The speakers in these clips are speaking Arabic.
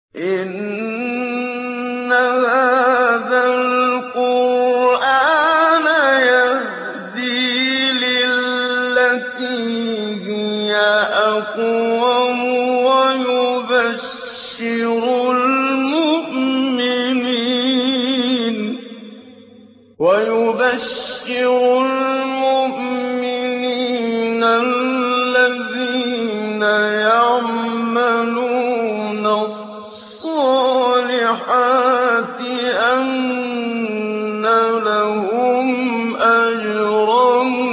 إِنَّ هَٰذَا الْقُرْآنَ يَهْدِي لِلَّتِي هِيَ أَقْوَمُ وَيُبَشِّرُ الْمُؤْمِنِينَ الَّذِينَ يَعْمَلُونَ الصَّالِحَاتِ أَنَّ لَهُمْ أَجْرًا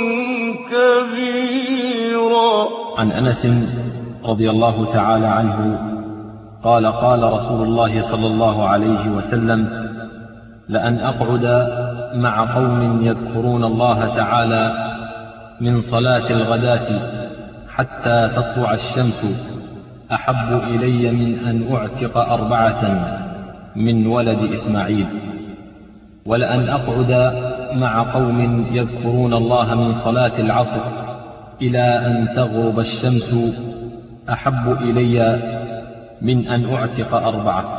كَبِيرًا. عن أنس رضي الله تعالى عنه قال: قال رسول الله صلى الله عليه وسلم: لأن أقعد مع قوم يذكرون الله تعالى من صلاة الغداة حتى تطلع الشمس أحب إلي من أن أعتق 4 من ولد إسماعيل. ولأن أقعد مع قوم يذكرون الله من صلاة العصر إلى أن تغرب الشمس أحب إلي من أن أعتق 4.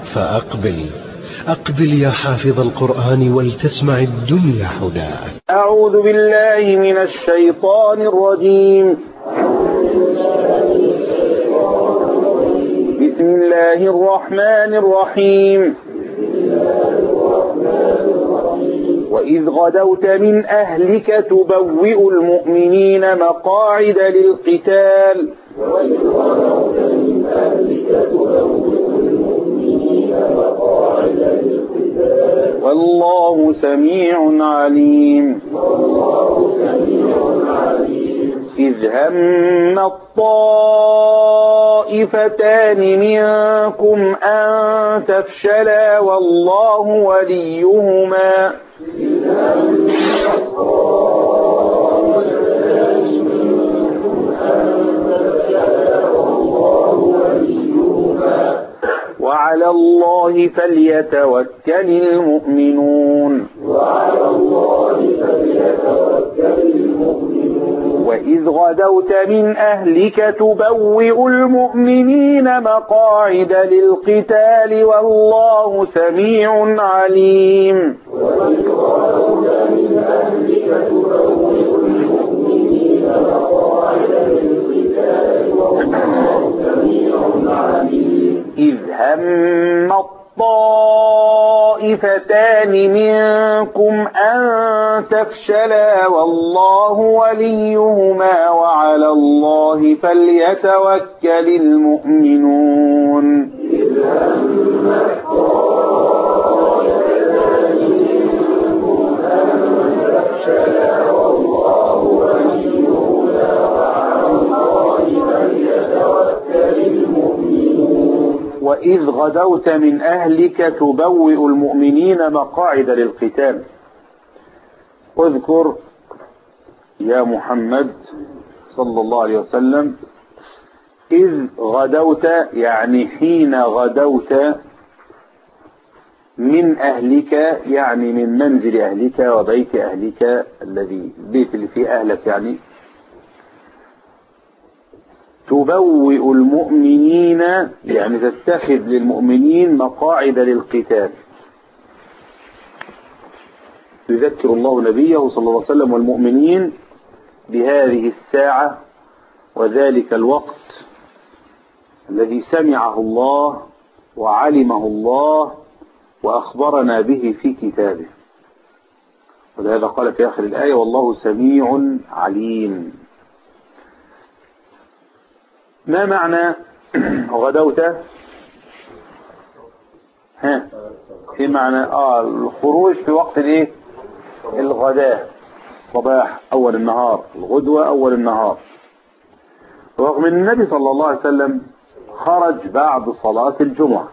فأقبل يا حافظ القرآن ولتسمع الدنيا هداك. أعوذ بالله من الشيطان الرجيم. بسم الله الرحمن الرحيم. وإذ غدوت من أهلك تبوئ المؤمنين مقاعد للقتال والله سميع عليم. إذ هم الطائفتان منكم أن تفشلا والله وليهما وعلى الله فليتوكل المؤمنون. وإذ غدوت من أهلك تبوئ المؤمنين مقاعد للقتال والله سميع عليم. إذ هم الطائفتان منكم أن تفشلا والله وليهما وعلى الله فليتوكل المؤمنون. إذ هم الطائفتان منكم أن تفشلا والله وليهما وعلى الله فليتوكل المؤمنون. وإذ غدوت من أهلك تبوئ المؤمنين مقاعد للقتال. اذكر يا محمد صلى الله عليه وسلم إذ غدوت، يعني حين غدوت من أهلك، يعني من منزل أهلك وبيت أهلك، البيت اللي فيه أهلك، يعني تبوئ المؤمنين، يعني تتخذ للمؤمنين مقاعد للقتال. يذكر الله نبيه صلى الله عليه وسلم والمؤمنين بهذه الساعة وذلك الوقت الذي سمعه الله وعلمه الله وأخبرنا به في كتابه. ولهذا قال في آخر الآية: والله سميع عليم. ما معنى غدوت؟ في معنى الخروج في وقت الايه؟ الغداء، الصباح، أول النهار، الغدوة أول النهار. رغم أن النبي صلى الله عليه وسلم خرج بعد صلاة الجمعة،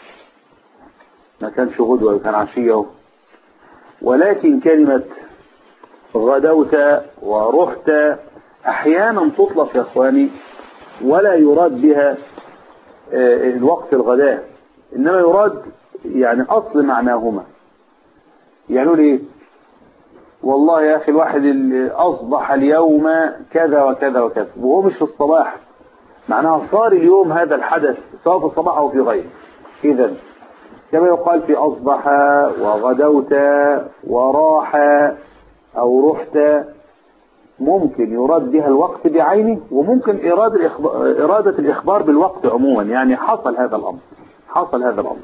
ما كانش غدوة، كان عشية، ولكن كلمة غدوت ورحت أحيانا تطلق يا أخواني ولا يراد بها الوقت الغداء، إنما يراد يعني أصل معناهما. يعني ليه؟ والله يا أخي الواحد اللي أصبح اليوم كذا وكذا وكذا، وهو مش في الصباح، معناها صار اليوم هذا الحدث سواء في الصباح أو في غيره. إذا كما يقال في أصبح وغدوت وراح أو رحت، ممكن يراد بها الوقت بعينه، وممكن إرادة الإخبار بالوقت عموما، يعني حصل هذا الأمر.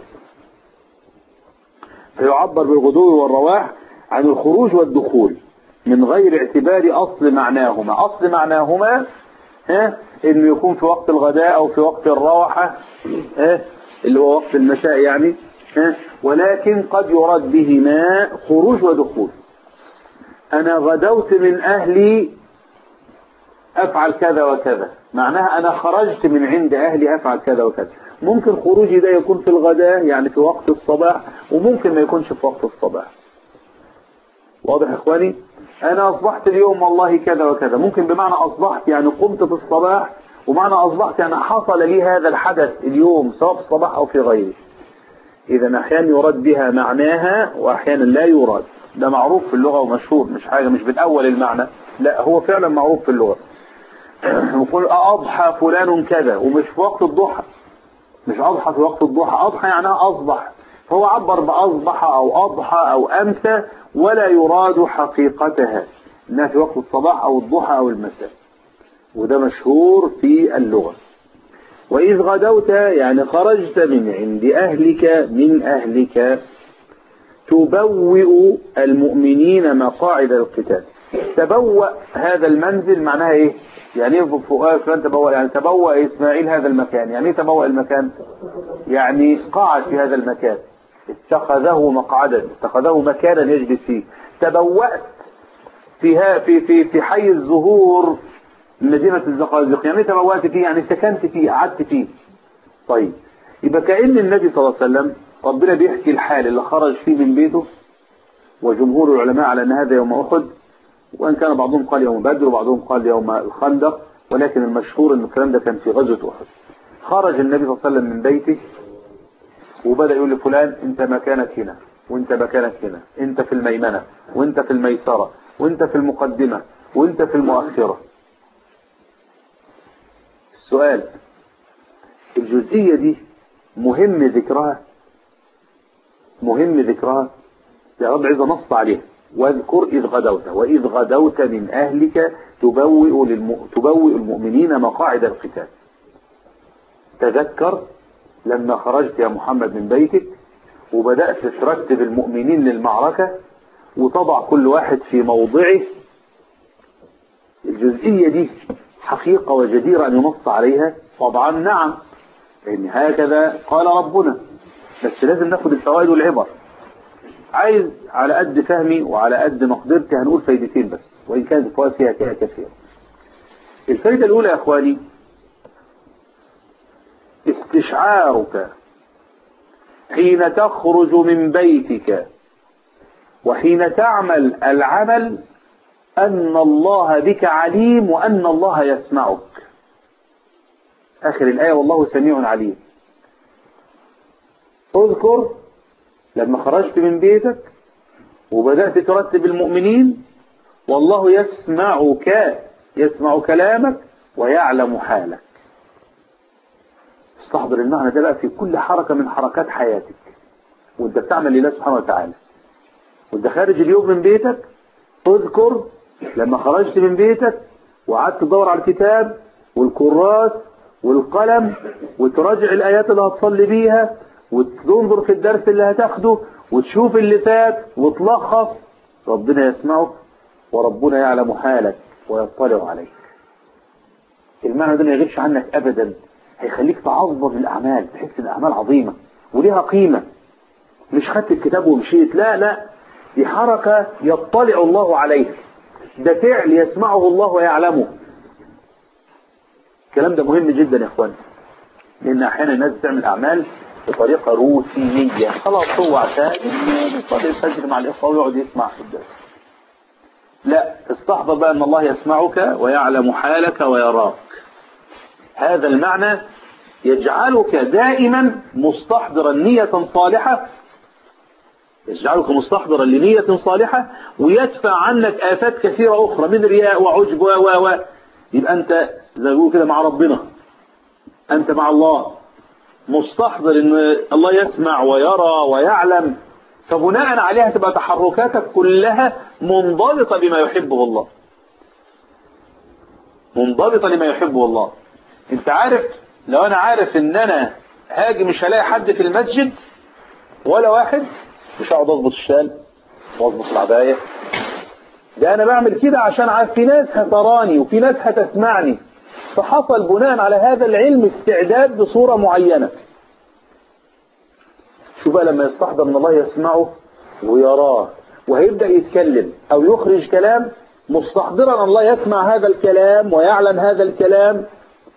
فيعبر بالغدو والرواح عن الخروج والدخول من غير اعتبار أصل معناهما إنه يكون في وقت الغداء أو في وقت الروحة اللي هو وقت المساء يعني، ولكن قد يراد بهما خروج ودخول. أنا غدوت من أهلي أفعل كذا وكذا، معناها أنا خرجت من عند أهلي أفعل كذا وكذا. ممكن خروجي ده يكون في الغداء يعني في وقت الصباح، وممكن ما يكونش في وقت الصباح. واضح يا إخواني؟ أنا أصبحت اليوم والله كذا وكذا، ممكن بمعنى أصبحت يعني قمت في الصباح، ومعنى أصبحت يعني حصل لي هذا الحدث اليوم سواء في الصباح أو في غيره. إذا أحيانا يراد بها معناها وأحيانا لا يراد. ده معروف في اللغة ومشهور، مش حاجة مش بالأول المعنى، لا هو فعلا معروف في اللغة. نقول أضحى فلان كذا، ومش في وقت الضحى، مش أضحى في وقت الضحى، أضحى يعني أصبح، فهو عبر بأصبح أو أضحى أو أمسى، ولا يراد حقيقتها إنها في وقت الصباح أو الضحى أو المساء، وده مشهور في اللغة. وإذ غدوت يعني خرجت من عند أهلك تبوئ المؤمنين مقاعد القتال. تبوأ هذا المنزل معناها إيه؟ يعني ايه فلان تبوأ؟ يعني تبوأ إسماعيل هذا المكان. يعني ايه تبوأ المكان؟ يعني قعد في هذا المكان، اتخذه مقعدا، اتخذه مكانا يجلس فيه. تبوأت في حي الزهور مدينة الزقازيق. يعني ايه تبوأت فيه؟ يعني سكنت فيه، قعدت فيه. طيب يبقى كأن النبي صلى الله عليه وسلم ربنا بيحكي الحال اللي خرج فيه من بيته، وجمهور العلماء على أن هذا يوم أحد، وأن كان بعضهم قال يوم بدر وبعضهم قال يوم الخندق، ولكن المشهور أن الكلام ده كان في غزوة أحد. خرج النبي صلى الله عليه وسلم من بيته وبدأ يقول لفلان أنت مكانك هنا، وأنت مكانك هنا، أنت في الميمنة، وأنت في الميسرة، وأنت في المقدمة، وأنت في المؤخرة. السؤال، الجزئية دي مهم ذكرها يا رب عز نص عليها. واذكر إذ غدوت، وإذ غدوت من أهلك تبوئ المؤمنين مقاعد القتال. تذكر لما خرجت يا محمد من بيتك وبدأت ترتب المؤمنين للمعركة وتضع كل واحد في موضعه. الجزئية دي حقيقة وجديرة أن ينص عليها؟ طبعا نعم، لأن هكذا قال ربنا، بس لازم ناخد الفوائد والعبر. عايز على قد فهمي وعلى قد مقدرتي هنقول فايدتين بس، وإن كانت الفوائد فيها كثيرة. الفائدة الأولى يا أخواني، استشعارك حين تخرج من بيتك وحين تعمل العمل أن الله بك عليم وأن الله يسمعك. آخر الآية والله سميع عليم. اذكر لما خرجت من بيتك وبدأت ترتب المؤمنين، والله يسمع كلامك ويعلم حالك. استحضر المعنى ده بقى في كل حركة من حركات حياتك وانت بتعمل لله سبحانه وتعالى. وانت خارج اليوم من بيتك اذكر لما خرجت من بيتك وقعدت تدور على الكتاب والكراس والقلم وتراجع الآيات اللي هتصلي بيها وتنظر في الدرس اللي هتاخده وتشوف اللي فات وتلخص. ربنا يسمعك وربنا يعلم حالك ويطلع عليك. المعنى ده ما يغيبش عنك أبدا، هيخليك تعظم الأعمال، تحس الأعمال عظيمة وليها قيمة. مش خدت الكتاب ومشيت، لا، دي حركة يطلع الله عليها، ده فعل يسمعه الله ويعلمه. الكلام ده مهم جدا يا اخوان، لأن أحيانا الناس بتعمل أعمال بطريقة روتينية. خلاص هو عشان يصلي الفجر مع الإخوة ويقعد يسمع في الدرس. لا، استحضر بقى أن الله يسمعك ويعلم حالك ويراك. هذا المعنى يجعلك دائما مستحضرا نية صالحة، يجعلك مستحضرا لنية صالحة، ويدفع عنك آفات كثيرة أخرى من رياء وعجب يبقى أنت زي ما بيقولوا كده مع ربنا، أنت مع الله، مستحضر ان الله يسمع ويرى ويعلم، فبناء عليها تبقى تحركاتك كلها منضبطة بما يحبه الله، منضبطة لما يحبه الله. انت عارف لو انا عارف ان انا هاجي مش هلاقي حد في المسجد ولا واحد، مش هقعد اضبط الشال واضبط العباية. ده انا بعمل كده عشان عارف في ناس هتراني وفي ناس هتسمعني، فحصل بناء على هذا العلم استعداد بصورة معينة. شو بقى لما يستحضر ان الله يسمعه ويراه وهيبدأ يتكلم او يخرج كلام، مستحضرا ان الله يسمع هذا الكلام ويعلم هذا الكلام،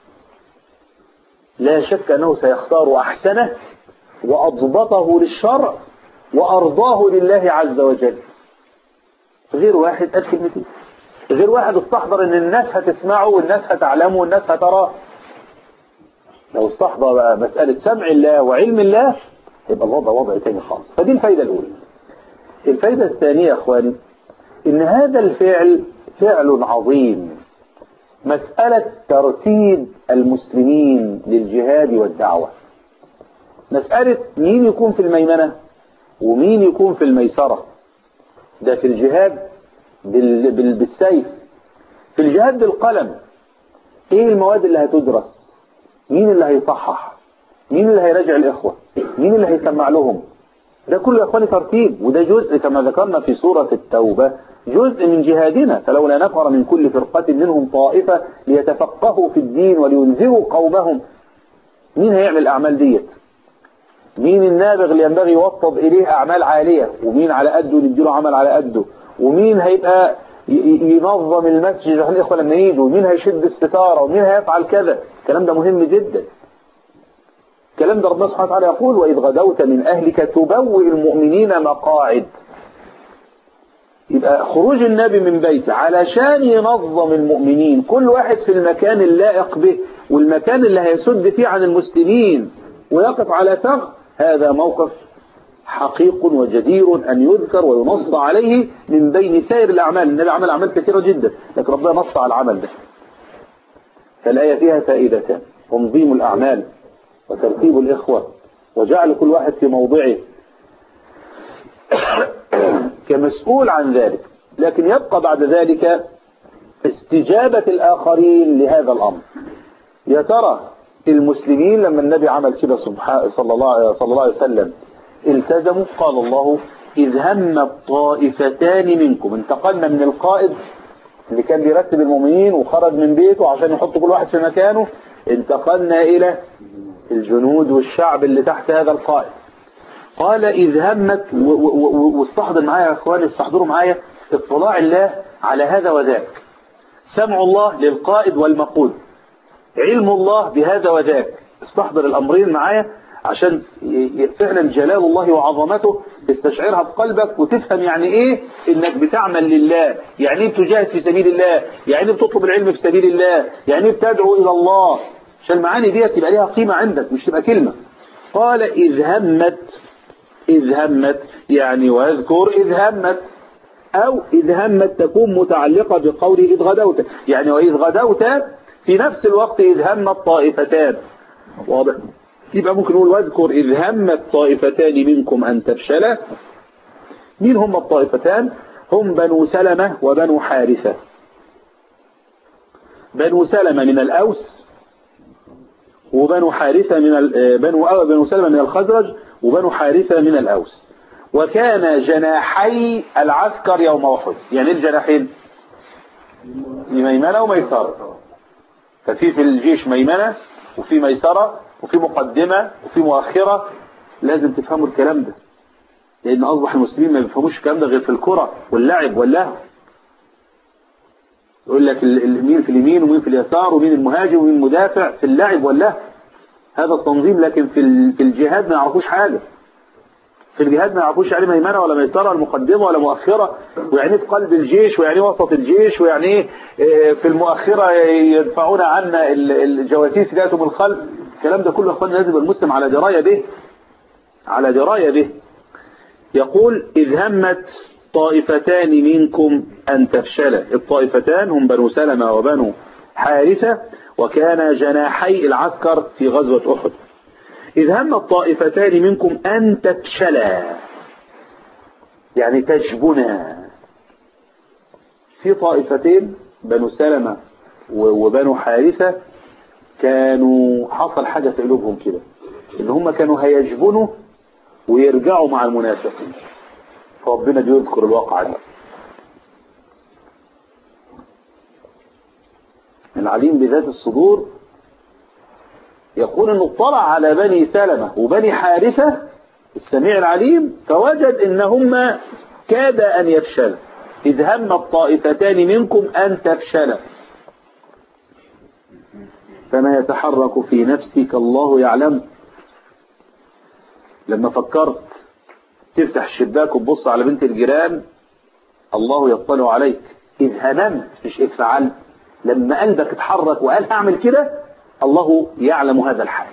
لا شك انه سيختار احسنه واضبطه للشرع وارضاه لله عز وجل. غير واحد قال كلمتين، غير واحد استحضر ان الناس هتسمعه والناس هتعلمه والناس هتراه. لو استحضر بقى مسألة سمع الله وعلم الله يبقى الوضع وضع تاني خالص. فدي الفايدة الأولى. الفايدة الثانية يا أخواني إن هذا الفعل فعل عظيم، مسألة ترتيب المسلمين للجهاد والدعوة، مسألة مين يكون في الميمنة ومين يكون في الميسرة. ده في الجهاد بالسيف، في الجهاد بالقلم. ايه المواد اللي هتدرس، مين اللي هيصحح، مين اللي هيراجع الإخوة، مين اللي هيسمع لهم. ده كله يا اخواني ترتيب، وده جزء كما ذكرنا في سورة التوبة، جزء من جهادنا. فلولا نفر من كل فرقة منهم طائفة ليتفقهوا في الدين ولينذروا قومهم. مين هيعمل الأعمال ديت؟ مين النابغ اللي ينبغي يوطد إليه أعمال عالية، ومين على قده نديله عمل على قده، ومين هيبقى ينظم المسجد عشان الإخوة لما يجوا، ومين هيشد الستارة، ومين هيفعل كذا. الكلام ده مهم جدا. الكلام ده ربنا سبحانه وتعالى يقول وإذ غدوت من أهلك تبوئ المؤمنين مقاعد. يبقى خروج النبي من بيته علشان ينظم المؤمنين، كل واحد في المكان اللائق به والمكان اللي هيسد فيه عن المسلمين ويقف على ثغر. هذا موقف حقيق وجدير أن يذكر وينص عليه من بين سائر الأعمال. النبي عمل أعمال كثيرة جدا لكن ربنا نص على العمل ده. فالآية فيها فائدتان: تنظيم الأعمال وترتيب الإخوة وجعل كل واحد في موضعه كمسؤول عن ذلك، لكن يبقى بعد ذلك استجابة الآخرين لهذا الأمر. يا ترى المسلمين لما النبي عمل كده صلى الله عليه وسلم التزموا؟ قال الله إذ هم الطائفتان منكم. انتقلنا من القائد اللي كان بيرتب المؤمنين وخرج من بيته عشان يحط كل واحد في مكانه، انتقلنا إلى الجنود والشعب اللي تحت هذا القائد. قال إذ همت، واستحضر معايا يا أخواني، استحضروا معايا اطلاع الله على هذا وذاك، سمع الله للقائد والمقود، علم الله بهذا وذاك. استحضر الأمرين معايا عشان فعلا جلال الله وعظمته تستشعرها بقلبك وتفهم يعني ايه انك بتعمل لله، يعني ايه بتجاهد في سبيل الله، يعني ايه بتطلب العلم في سبيل الله، يعني ايه بتدعو الى الله. عشان المعاني دي تبقى ليها قيمة عندك مش تبقى كلمة. قال إذ همت، إذ همت يعني واذكر إذ همت، أو إذ همت تكون متعلقة بقوله إذ غدوت، يعني وإذ غدوت في نفس الوقت إذ همت طائفتان. واضح؟ يبقى ممكن نقول واذكر إذ همت طائفتان منكم أن تفشلا. مين هم الطائفتان؟ هم بنو سلمة وبنو حارثة. بنو سلمة من الأوس، وبنو حارثة من بنو سلمة من الخزرج، وبنو حارثة من الأوس. وكان جناحي العسكر يوم أحد. يعني الجناحين ميمنة وميسرة. ففي الجيش ميمنة وفي ميسرة وفي مقدمة وفي مؤخرة. لازم تفهموا الكلام ده، لأن أصبح المسلمين ما بيفهموش الكلام ده غير في الكرة واللعب واللهو. يقول لك مين في اليمين ومين في اليسار ومين المهاجم ومين المدافع في اللعب واللهو. هذا التنظيم. لكن في الجهاد ما يعرفوش حاجة. في الجهاد ما يعرفوش يعني ميمنة ولا ميسرة ولا مقدمة ولا مؤخرة، ويعني في قلب الجيش ويعني وسط الجيش ويعني في المؤخرة يدفعون عنا الجواسيس ذاتهم الخلف. الكلام ده كله أخواني لازم المسلم على دراية به، على دراية به. يقول إذ همت طائفتان منكم أن تفشلا. الطائفتان هم بنو سلمة وبنو حارثة، وكان جناحي العسكر في غزوة أحد. إذ هم الطائفتان منكم أن تفشلا، يعني تجبنا. في طائفتين بنو سلمة وبنو حارثة كانوا حصل حاجة في قلوبهم كده، إن هم كانوا هيجبنوا ويرجعوا مع المنافقين. فربنا بيذكر الواقعة دي. العليم بذات الصدور يقول انه اطلع على بني سلمة وبني حارثة السميع العليم فوجد انهما كاد ان يفشل. إذ هم الطائفتان منكم أن تفشل فما يتحرك في نفسك الله يعلم. لما فكرت تفتح الشباك وتبص على بنت الجيران الله يطلع عليك. إذ هممت مش إذ فعلت. لما قلبك اتحرك وقال هعمل كده الله يعلم هذا الحال.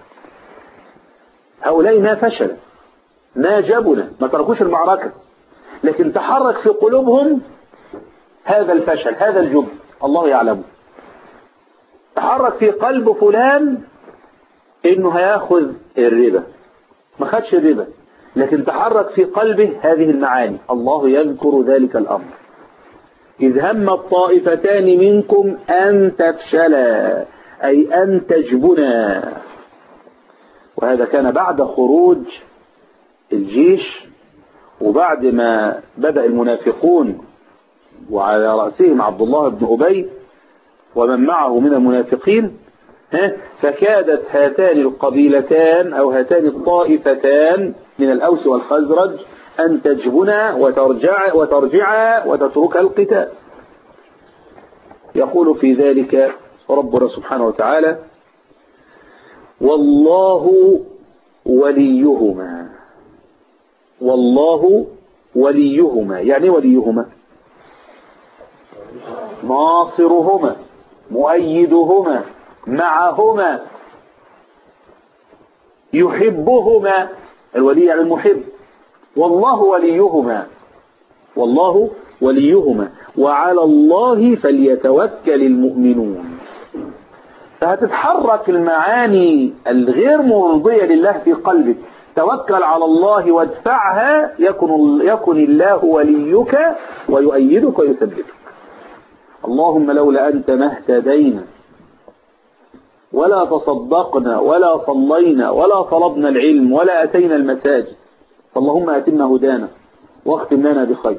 هؤلاء ما فشل ما جبنا ما تركوش المعركة، لكن تحرك في قلوبهم هذا الفشل هذا الجبن الله يعلمه. تحرك في قلب فلان انه هياخذ الربا، ما خدش الربا لكن تحرك في قلبه هذه المعاني الله يذكر ذلك الأمر. إذ هم الطائفتان منكم أن تفشلا أي أن تجبنا. وهذا كان بعد خروج الجيش وبعد ما بدأ المنافقون وعلى رأسهم عبد الله بن أبي ومن معه من المنافقين، فكادت هاتان القبيلتان أو هاتان الطائفتان من الأوس والخزرج أن تجبنا وترجع وتترك القتال. يقول في ذلك ربنا سبحانه وتعالى والله وليهما. والله وليهما يعني وليهما ناصرهما مؤيدهما معهما يحبهما. الولي يعني المحب. والله وليهما والله وليهما وعلى الله فليتوكل المؤمنون. فهتتحرك المعاني الغير مرضية لله في قلبك. توكل على الله وادفعها يكن الله وليك ويؤيدك ويثبتك. اللهم لولا أنت ما اهتدينا ولا تصدقنا ولا صلينا ولا طلبنا العلم ولا أتينا المساجد. فاللهم أتمنا هدانا واختم لنا بخير.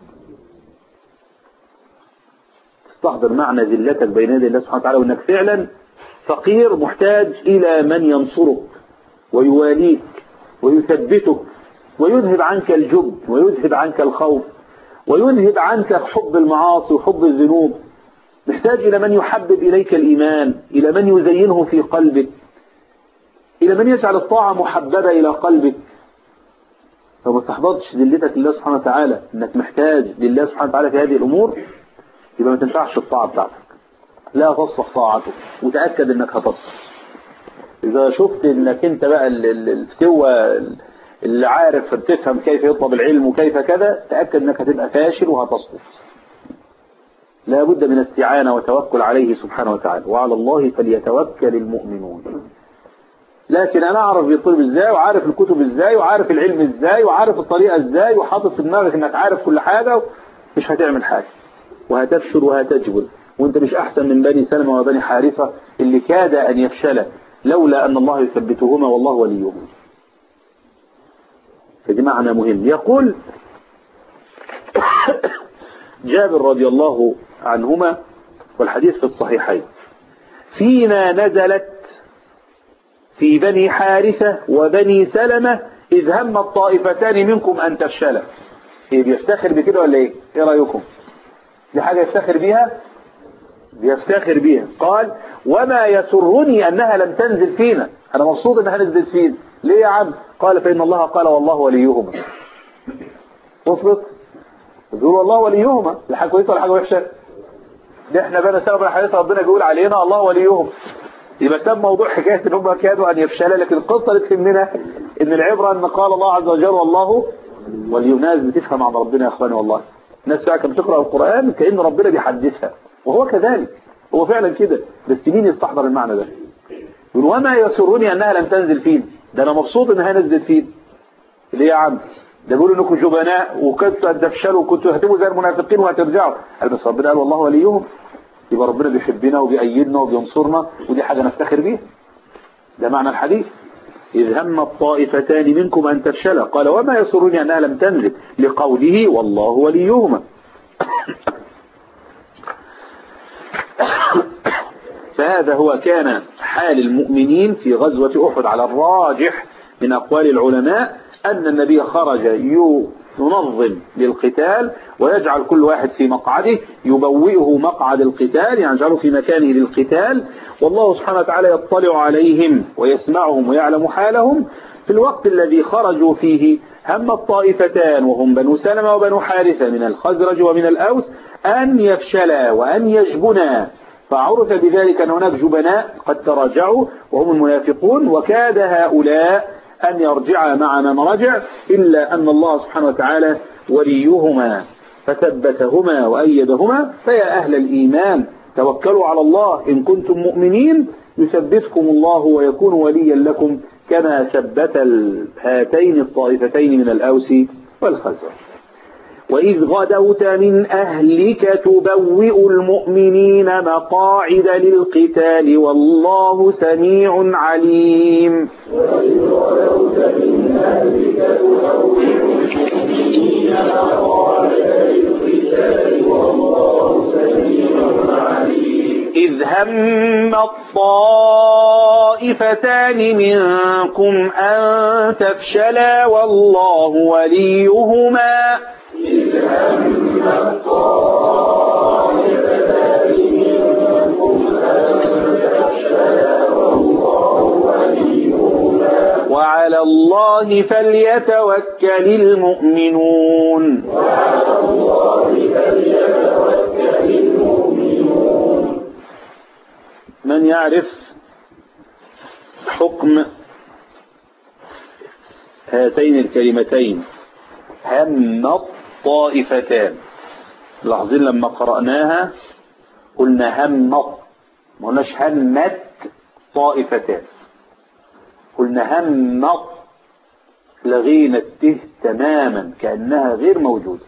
تستحضر معنى ذلتك بين يدي الله سبحانه وتعالى وأنك فعلا فقير محتاج إلى من ينصرك ويواليك ويثبتك ويذهب عنك الجبن ويذهب عنك الخوف ويذهب عنك حب المعاصي وحب الذنوب. محتاج إلى من يحبب إليك الإيمان، إلى من يزينه في قلبك، إلى من يجعل الطاعة محببة إلى قلبك. لو ما استحضرتش ذلتك لله سبحانه وتعالى إنك محتاج لله سبحانه وتعالى في هذه الأمور يبقى ما تنفعش الطاعة بتاعتك، لا تصلح طاعته. وتأكد إنك هتصلح إذا شفت إنك أنت بقى الفتوة اللي عارف تفهم كيف يطلب العلم وكيف كذا، تأكد إنك هتبقى فاشل وهتصلح. لا بد من استعانة وتوكل عليه سبحانه وتعالى. وعلى الله فليتوكل المؤمنون. لكن أنا أعرف بيطلب إزاي وعارف الكتب إزاي وعارف العلم إزاي وعارف الطريقة إزاي وحاطط في دماغك إنك عارف كل حاجة، مش هتعمل حاجة وهتفشل وهتجبل. وانت مش أحسن من بني سلمة وبني حارثة اللي كاد أن يفشل لولا أن الله يثبتهما والله وليهما. فدي معنى مهم. يقول جابر رضي الله عنهما والحديث في الصحيحين فينا نزلت في بني حارثة وبني سلمة إذ هم الطائفتان منكم أن تفشلا. إيه بيفتخر بكده ولا إيه؟ إيه رأيكم؟ دي حاجة يفتخر بيها؟ بيفتخر بيها. قال وما يسرني أنها لم تنزل فينا. أنا مبسوط أنها نزلت فينا. ليه يا عم؟ قال فإن الله قال والله وليهما. وصلت؟ يقول والله وليهما. لا حاجة كويسة ولا حاجة وحشة؟ ده احنا بنا سبب الحديث ربنا بيقول علينا الله وليهم. يبقى سبب موضوع حكاية ان هم كادوا ان يفشلوا، لكن القصة اللي تهمنا ان العبرة ان قال الله عز وجل والله وليهم. ناس بتفهم عن ربنا يا اخواني والله. ناس فعلا كانت بتقرأ القرآن كأن ربنا بيحدثها وهو كذلك، هو فعلا كده، بس مين يستحضر المعنى ده؟ وما يسرني أنها لم تنزل فين، ده أنا مبسوط أنها نزلت فين. ليه يا عم؟ ده بيقولوا انكم جبناء وكنتوا هتدفشلوا وكنتوا هتبقوا زي المنافقين وهترجعوا. قال بس ربنا قال والله وليهم، يبقى ربنا بيحبنا وبيأيدنا وبينصرنا، ودي حاجة نفتخر بيها. ده معنى الحديث. إذ هم الطائفتان منكم أن تفشلا قال وما يسرني أنها لم تنزل، لقوله والله وليهما. فهذا هو كان حال المؤمنين في غزوة أحد على الراجح من أقوال العلماء، أن النبي خرج ينظم للقتال ويجعل كل واحد في مقعده، يبوئه مقعد القتال، يعني يجعله في مكانه للقتال، والله سبحانه وتعالى يطلع عليهم ويسمعهم ويعلم حالهم. في الوقت الذي خرجوا فيه هم الطائفتان وهم بنو سلمة وبنو حارثة من الخزرج ومن الأوس أن يفشلا وأن يجبنا، فعرف بذلك أن هناك جبناء قد تراجعوا وهم المنافقون، وكاد هؤلاء أن يرجع مع من رجع، إلا أن الله سبحانه وتعالى وليهما فثبتهما وأيدهما. فيا أهل الإيمان توكلوا على الله إن كنتم مؤمنين يثبتكم الله ويكون وليا لكم كما ثبت هاتين الطائفتين من الأوس والخزرج. وإذ غدوت من أهلك تبوئ المؤمنين مقاعد للقتال والله سميع عليم. وإذ غدوت من أهلك تبوئ المؤمنين مقاعد للقتال والله سميع عليم. إذ هم الطائفتان منكم أن تفشلا والله وليهما. إذ هم الطائفتان منكم أن تفشلا والله وليهما. وعلى الله فليتوكل المؤمنون. وعلى الله فليتوكل المؤمنون. من يعرف حكم هاتين الكلمتين هم الطائفتان؟ لاحظين لما قرأناها قلنا همت، ما قلناش همت طائفتان، قلنا همت، لغينا الته تماما كأنها غير موجودة،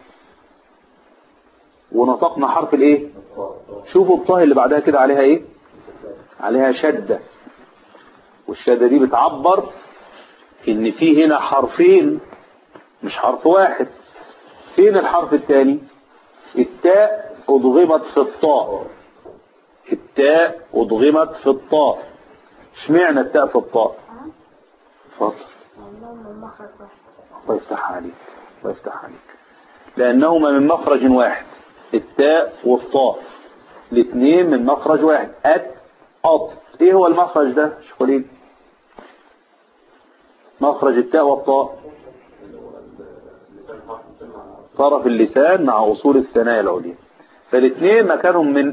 ونطقنا حرف الايه؟ شوفوا الطاء اللي بعدها كده عليها ايه؟ عليها شدة، والشدة دي بتعبر ان في هنا حرفين مش حرف واحد. فين الحرف الثاني؟ التاء أضغمت في الطاء، التاء أضغمت في الطاء. اشمعنى التاء في الطاء؟ اتفضل. الله يفتح عليك، الله يفتح عليك. لأنهما من مخرج واحد، التاء والطاء الاثنين من مخرج واحد. أط. ايه هو المخرج ده شكرين؟ مخرج التاء والطاء طرف اللسان مع أصول الثنايا العليا، فالاثنين مكانهم من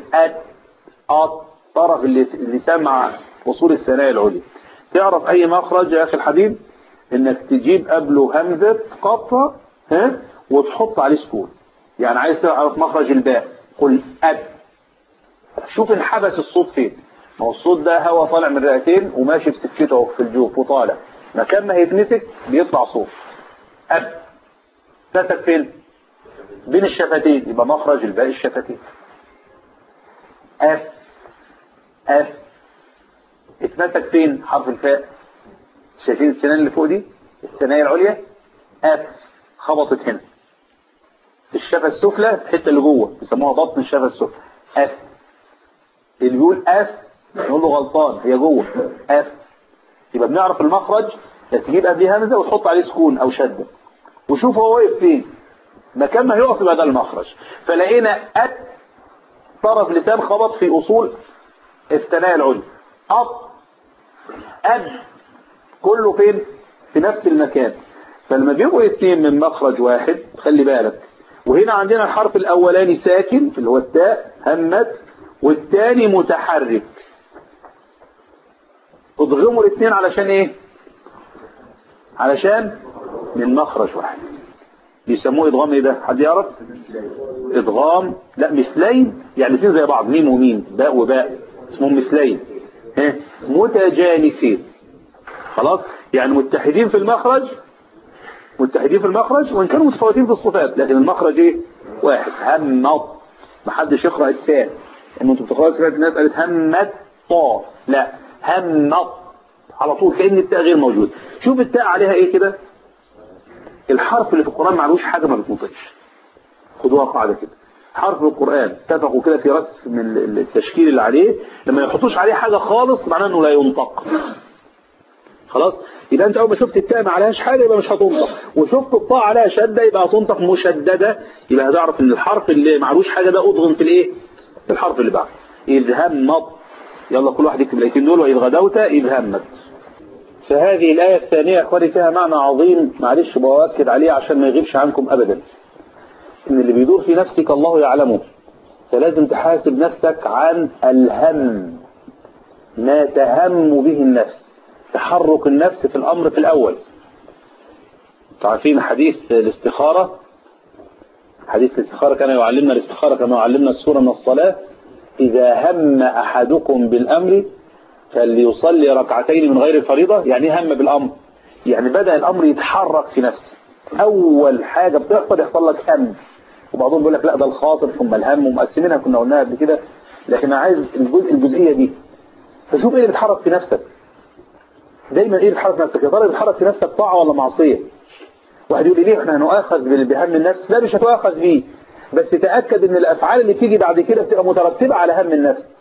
طرف اللسان مع أصول الثنايا العليا. تعرف أي مخرج يا أخي الحبيب؟ إنك تجيب قبله همزة قطع وتحط عليه سكون. يعني عايز تعرف مخرج الباء قل شوف انحبس الصوت فين. ما هو الصوت ده هوا طالع من الرئتين وماشي بسكته في الجوف وطالع، مكان ما هيتمسك بيطلع صوت. مسك فين؟ بين الشفتين، يبقى مخرج الباء الشفتين. اتمسك فين؟ حرف الفاء. شايفين السنان اللي فوق دي؟ الثنايا العليا خبطت هنا الشفة السفلى، الحته اللي جوه بيسموها بطن الشفة السفلى. اللي بيقول نقول له غلطان، هي جوه. يبقى بنعرف المخرج، تجيب قبليه همزه وتحط عليه سكون او شده، وشوف هو واقف فين، مكان ما هيقف يبقى ده المخرج. فلقينا طرف لسان خبط في اصول الثنايا العليا. كله فين؟ في نفس المكان. فلما بيبقوا اثنين من مخرج واحد خلي بالك. وهنا عندنا الحرف الاولاني ساكن اللي هو التاء همت، والثاني متحرك. اضغموا الاثنين علشان ايه؟ علشان من مخرج واحد. بيسموه ادغام ايه ده؟ حد يعرف؟ ادغام لا مثلين، يعني الاثنين زي بعض، ميم وميم باء وباء اسمهم مثلين. متجانسين. خلاص، يعني متحدين في المخرج، وإن كانوا متفاوتين في الصفات، لكن المخرج إيه؟ واحد. همط، محدش يقرأ التاء، إنه أنتوا بتقرأوا سمعت الناس قالت همت طا، لا، همط على طول كأن التاء غير موجود. شوف التاء عليها إيه كده؟ الحرف اللي في القرآن معلوش حاجة ما بتنطقش. خدوها قاعدة كده، حرف في القرآن اتفقوا كده في رسم التشكيل اللي عليه، لما يحطوش عليه حاجة خالص معناه انه لا ينطق. خلاص، يبقى انت اول ما شفت التاء ما عليهاش حاجة يبقى مش هتنطق، وشفت الطاء عليها شدة يبقى هتنطق مشددة، يبقى هتعرف ان الحرف اللي معلوش حاجة ده اضغم في الايه؟ في الحرف اللي بعده. إذ همت، يلا كل واحد يكتب الايتين دول، وإذ غدوت إذ همت. فهذه الآية الثانية يا اخواني فيها معنى عظيم، معلش بأكد عليه عشان ما يغيبش عنكم ابدا. ان اللي بيدور في نفسك الله يعلمه، فلازم تحاسب نفسك عن الهم، ما تهم به النفس، تحرك النفس في الامر في الاول. تعرفين حديث الاستخارة؟ حديث الاستخارة كان يعلمنا الاستخارة كما يعلمنا السورة من الصلاة: اذا هم احدكم بالامر فليصلي ركعتين من غير الفريضة. يعني هم بالامر، يعني بدأ الامر يتحرك في نفسه، اول حاجة بتحصل يحصل لك هم. وبعضهم بيقول لك لا ده الخاطر ثم الهم، ومقسمينها كنا قلناها قبل كده، لكن انا عايز الجزئيه دي. فشوف ايه اللي بيتحرك في نفسك دايما، ايه اللي بيتحرك في نفسك؟ يا ترى بيتحرك في نفسك طاعه ولا معصيه؟ واحد يقول لي ليه احنا هنؤاخذ بهم النفس؟ لا، مش هتؤاخذ بيه، بس تاكد ان الافعال اللي تيجي بعد كده بتبقى مترتبه على هم النفس.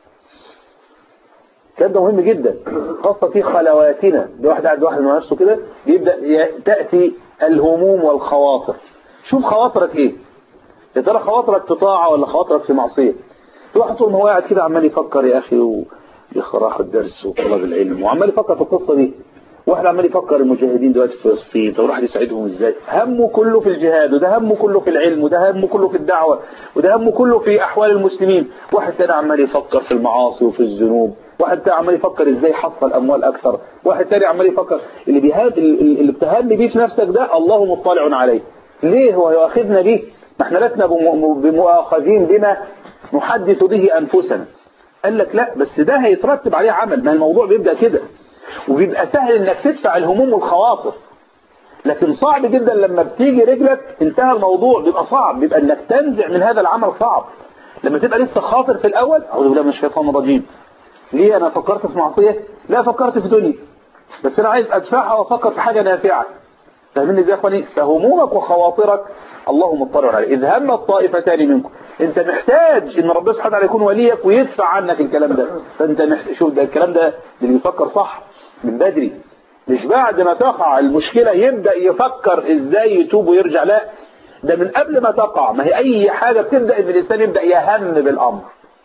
الكلام ده مهم جدا، خاصه في خلواتنا. ده واحد قاعد لوحده مع نفسه كده بيبدا تاتي الهموم والخواطر. شوف خواطرك ايه، يا ترى خواطرك في طاعة ولا خواطرك في معصية؟ في واحد طول ما هو قاعد كده عمال يفكر يا أخي ويخراح الدرس وطلب العلم، وعمال يفكر في القصة دي. واحد عمال يفكر المجاهدين دلوقتي في فلسطين، طب راح يساعدهم ازاي؟ همه كله في الجهاد، وده همه كله في العلم، وده همه كله في الدعوة، وده همه كله في أحوال المسلمين. واحد تاني عمال يفكر في المعاصي وفي الذنوب، واحد تاني عمال يفكر ازاي حصل أموال أكثر، واحد تاني عمال يفكر اللي بتهم بيه في نفسك ده الله مطلع عليه. ليه هو يؤاخذنا به؟ ما احنا لسنا بمؤاخذين بما نحدث به أنفسنا. قال لك لا، بس ده هيترتب عليه عمل. ما الموضوع بيبدأ كده، وبيبقى سهل انك تدفع الهموم والخواطر، لكن صعب جدا لما بتيجي رجلك انتهى الموضوع. بيبقى صعب، بيبقى انك تنزع من هذا العمل صعب. لما تبقى لسه خاطر في الاول، اعوذ بالله من الشيطان الرجيم، ليه انا فكرت في معصية؟ لا، فكرت في دنيا، بس انا عايز ادفعها وافكر في حاجة نافعة. فاهمين ازاي يا اخواني؟ فهمومك وخواطرك الله مطلع عليه. إذ هم الطائفتان منكم، انت محتاج ان ربنا سبحانه وتعالى يكون وليك ويدفع عنك الكلام ده. فانت شوف ده الكلام ده اللي بيفكر صح من بدري، مش بعد ما تقع المشكلة يبدأ يفكر ازاي يتوب ويرجع. لا، ده من قبل ما تقع. ما هي اي حاجة بتبدأ ان الانسان يبدأ يهم بالامر،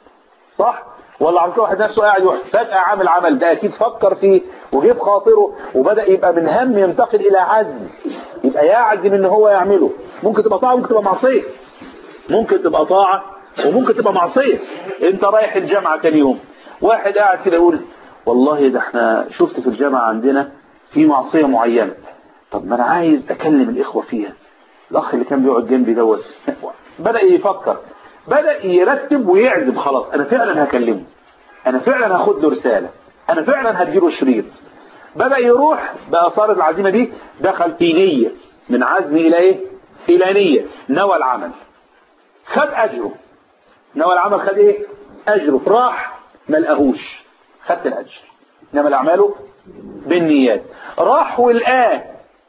صح؟ ولا عم واحد نفسه قاعد فجأة عمل ده اكيد فكر فيه وجيب خاطره وبدأ يبقى من هم ينتقل الى عزم، يبقى يعزم ان هو يعمله. ممكن تبقى طاعة، ممكن تبقى معصية، ممكن تبقى طاعة وممكن تبقى معصية. انت رايح الجامعة تاني يوم، واحد قاعد كده يقول والله ده احنا شفت في الجامعة عندنا في معصية معينة، طب ما انا عايز اكلم الاخوة فيها. الاخ اللي كان بيقعد جنبي دوت بدأ يفكر، بدأ يرتب ويعزم، خلاص انا فعلا هكلمه، انا فعلا هاخد له رسالة، انا فعلا هديله شريط. بدأ يروح بأثار العزيمة دي، دخل في نية، من عزم الى ايه؟ الى نية، نوى العمل، خد اجره. نوى العمل، خد ايه؟ اجره. راح ما لقاهوش، خدت الاجر. انما الاعمال بالنيات. راح ولقاه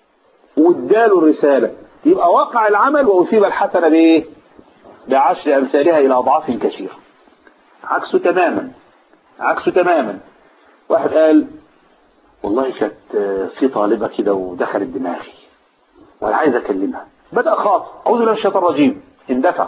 واداله الرسالة، يبقى وقع العمل واصيب الحسنة بايه؟ ب10 امثالها الى اضعاف كثيرة. عكسه تماما، عكسه تماما. واحد قال والله كانت في طالبة كده ودخلت دماغي وانا عايز اكلمها، بدأ خاطر، اعوذ بالله من الشيطان الرجيم، اندفع،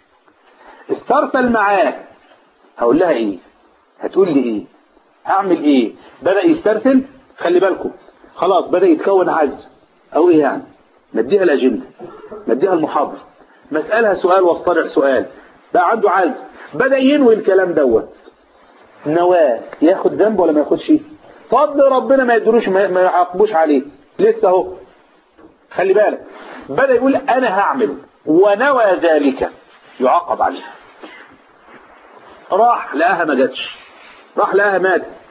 استرسل معاه، هقول لها ايه؟ هتقول لي ايه؟ هعمل ايه؟ بدأ يسترسل. خلي بالكم، خلاص بدأ يتكون عزم. او ايه يعني؟ نديها الاجندة، نديها المحاضرة، مسألها سؤال واصطنع سؤال. بقى عنده عزم، بدأ ينوي الكلام دوت. نواه، ياخد ذنب ولا ما ياخدش؟ فضل ربنا ما يدروش، ما يعاقبوش عليه، لسه اهو. خلي بالك، بدأ يقول انا هعمل ونوى ذلك، يعاقب عليه. راح لقاها ما جاتش، راح لقاها مات،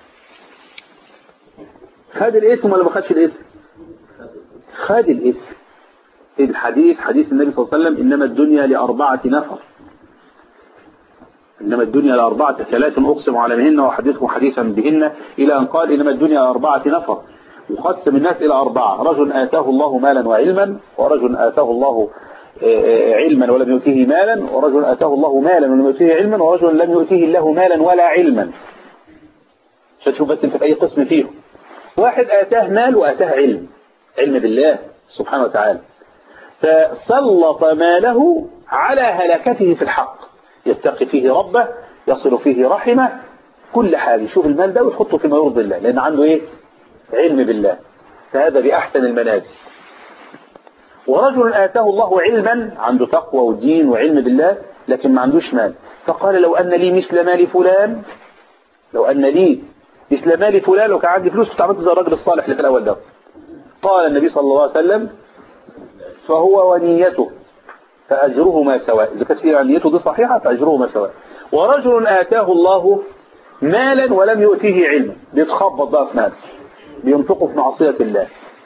خد الاسم ولا ما خدش الاسم؟ خد الاسم. الحديث حديث النبي صلى الله عليه وسلم إنما الدنيا ل4 نفر، إنما الدنيا ل4 ثلاث أقسم على مهن وحديثكم حديثا بهن، إلى أن قال إنما الدنيا ل4 نفر، وقسم الناس إلى 4: رجل آتاه الله مالا وعلما، ورجل آتاه الله علما ولم يؤتيه مالا، ورجل آتاه الله مالا ولم يؤتيه علما، ورجل لم يؤتيه الله مالا ولا علما. عشان تشوف بس انت في أي قسم فيهم. واحد آتاه مال وآتاه علم بالله سبحانه وتعالى، فسلط ماله على هلكته في الحق، يتقي فيه ربه، يصل فيه رحمه، كل حاجة يشوف المال ده ويحطه فيما يرضي الله، لأن عنده إيه؟ علم بالله، فهذا بأحسن المنازل. ورجل آتاه الله علما، عنده تقوى ودين وعلم بالله، لكن ما عندوش مال، فقال لو أن لي مثل مال فلان، لو أن لي مثل مال فلان، لو كان عندي فلوس كنت عملت زي الراجل الصالح اللي في الأول ده. قال النبي صلى الله عليه وسلم فهو ونيته فأجرهما سواء، إذا كانت نيته دي صحيحة فأجرهما سواء. ورجل آتاه الله مالا ولم يؤتيه علما، بيتخبط بقى في مال، بينفقه في معصية الله،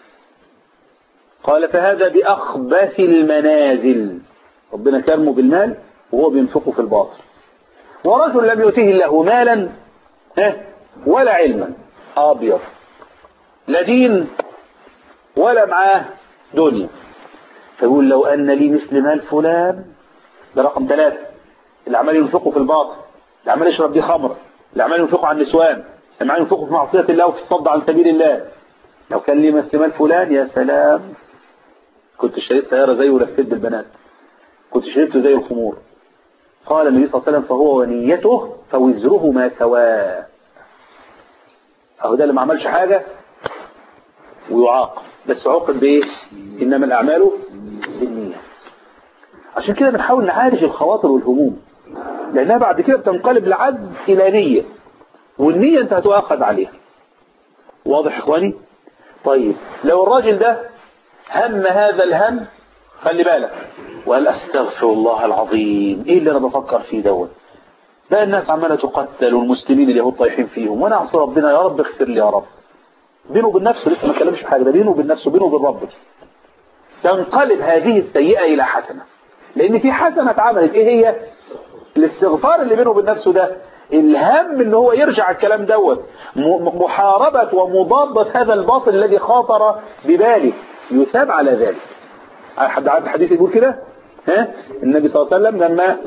قال فهذا بأخبث المنازل، ربنا كرمه بالمال وهو بينفقه في الباطل. ورجل لم يؤتيه الله مالا ولا علما، أبيض، لا دين ولا معاه دنيا، فيقول لو أن لي مثل مال فلان، ده رقم 3 اللي عمال ينفقه في الباطل، اللي عمال يشرب دي خمر، اللي عمال ينفقه عن النسوان، اللي عمال ينفقه في معصية الله وفي الصد عن سبيل الله. لو كان لي مثل مال فلان يا سلام، كنت اشتريت سيارة زيه ولفيت بالبنات، كنت شربته زي الخمور. قال النبي صلى الله عليه وسلم فهو ونيته فوزرهما سواء. اهو ده اللي ما عملش حاجة ويعاقب، بس عوقب بايه؟ انما الاعمال بالنيات. عشان كده بنحاول نعالج الخواطر والهموم، لانها بعد كده بتنقلب العزم الى نية، والنية انت هتؤاخذ عليها. واضح اخواني؟ طيب لو الراجل ده هم هذا الهم، خلي بالك، وقال استغفر الله العظيم، ايه اللي انا بفكر فيه دوت؟ بقى الناس عماله تقتل والمسلمين اليهود طايحين فيهم، وانا اعصي ربنا، يا رب اغفر لي يا رب. بينه وبين نفسه، لسه ما اتكلمش في حاجه، ده بينه وبين نفسه، بينه وبين ربه. تنقلب هذه السيئه الى حسنه، لان في حسنه اتعملت، ايه هي؟ الاستغفار اللي بينه وبين نفسه ده، الهم ان هو يرجع الكلام دوت، محاربه ومضاده هذا الباطل الذي خاطر بباله، يثاب على ذلك. حد عارف الحديث يقول كده؟ النبي صلى الله عليه وسلم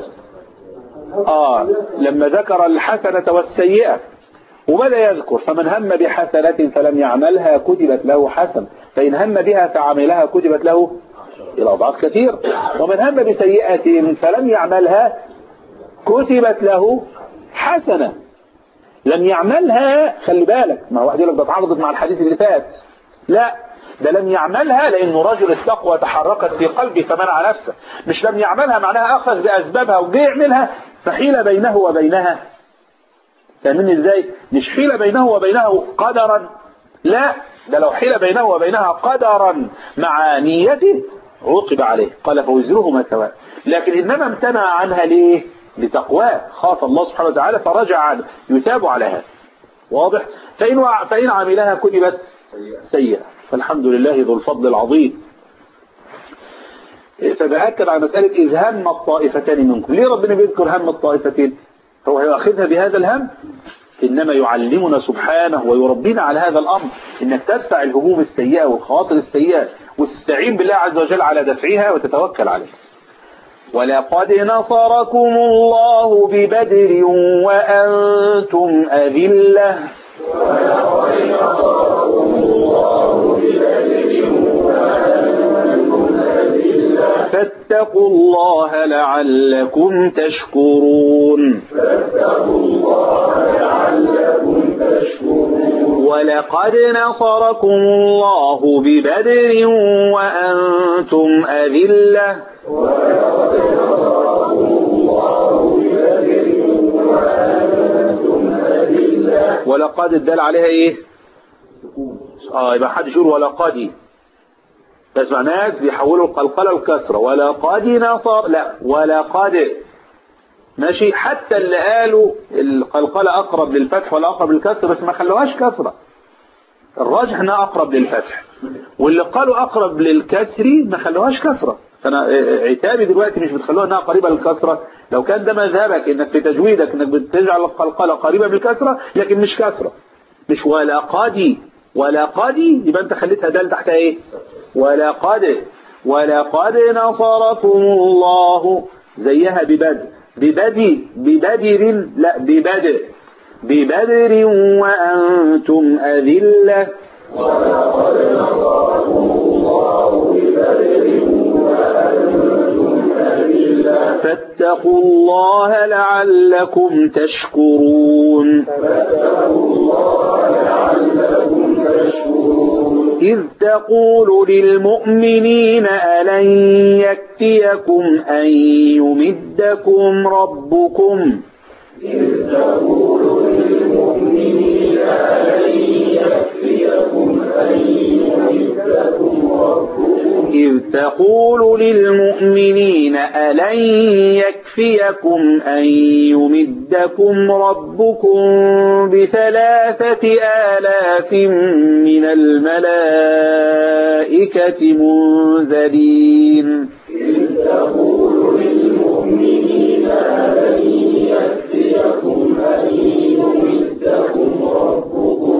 لما ذكر الحسنة والسيئة وبدأ يذكر، فمن هم بحسنة فلم يعملها كتبت له حسنة، فإن هم بها فعملها كتبت له إلى أضعاف كثير، ومن هم بسيئة فلم يعملها كتبت له حسنة. لم يعملها، خلي بالك، ما واحد يقول لك ده اتعارضت مع الحديث اللي فات، لا، ده لم يعملها لأنه رجل التقوى تحركت في قلبه فمنع نفسه، مش لم يعملها معناها أخذ بأسبابها وجي يعملها فحيل بينه وبينها. فاهمين ازاي؟ مش حيل بينه وبينها قدرا، لا، ده لو حيل بينه وبينها قدرا مع نيته عوقب عليه، قال فوزرهما سواء. لكن إنما امتنع عنها ليه؟ لتقواه، خاف الله سبحانه وتعالى فرجع عنه، يتاب على هذا. واضح؟ فإن عملها كتبت سيئة، فالحمد لله ذو الفضل العظيم. فبأكد على مسألة إذ هم الطائفتان منكم. ليه ربنا بيذكر هم الطائفتين؟ هو هيأخذها بهذا الهم؟ إنما يعلمنا سبحانه ويربينا على هذا الأمر، إنك تدفع الهموم السيئة والخواطر السيئة وتستعين بالله عز وجل على دفعها وتتوكل عليه. ولقد نصركم الله ببدر وأنتم أذلة. ولقد نصركم الله ببدر وأنتم أذلة فاتقوا الله لعلكم تشكرون. ولقد نصركم الله ببدر وأنتم أذلة. ولقد الدال عليها ايه؟ يبقى حد يقول ولقد، تسمع ناس بيحولوا القلقلة الكسرة، ولقد نصر، لا، ولقد، ماشي. حتى اللي قالوا القلقلة أقرب للفتح ولا أقرب للكسر بس ما خلوهاش كسرة، الراجح انها اقرب للفتح، واللي قالوا اقرب للكسر ما خلوهاش كسرة. فانا عتابي دلوقتي مش بتخلوها انها قريبة للكسرة. لو كان ده مذهبك انك في تجويدك انك بتجعل القلقلة قريبة من الكسرة لكن مش كسرة، مش ولا قدي ولا قدي، يبقى انت خليتها دال تحت ايه؟ ولا قد. ولقد نصركم الله زيها ببدر لا ببدر وأنتم أذلة. ولقد نصركم الله ببدر وأنتم أذلة فاتقوا الله لعلكم تشكرون. إذ تقول للمؤمنين ألن يكفيكم أن يمدكم ربكم إذ تقول للمؤمنين ألن يكفيكم أن يمدكم ربكم ب3,000 من الملائكة منزلين. إذ تقول للمؤمنين ألن يكفيكم أن يمدكم ربكم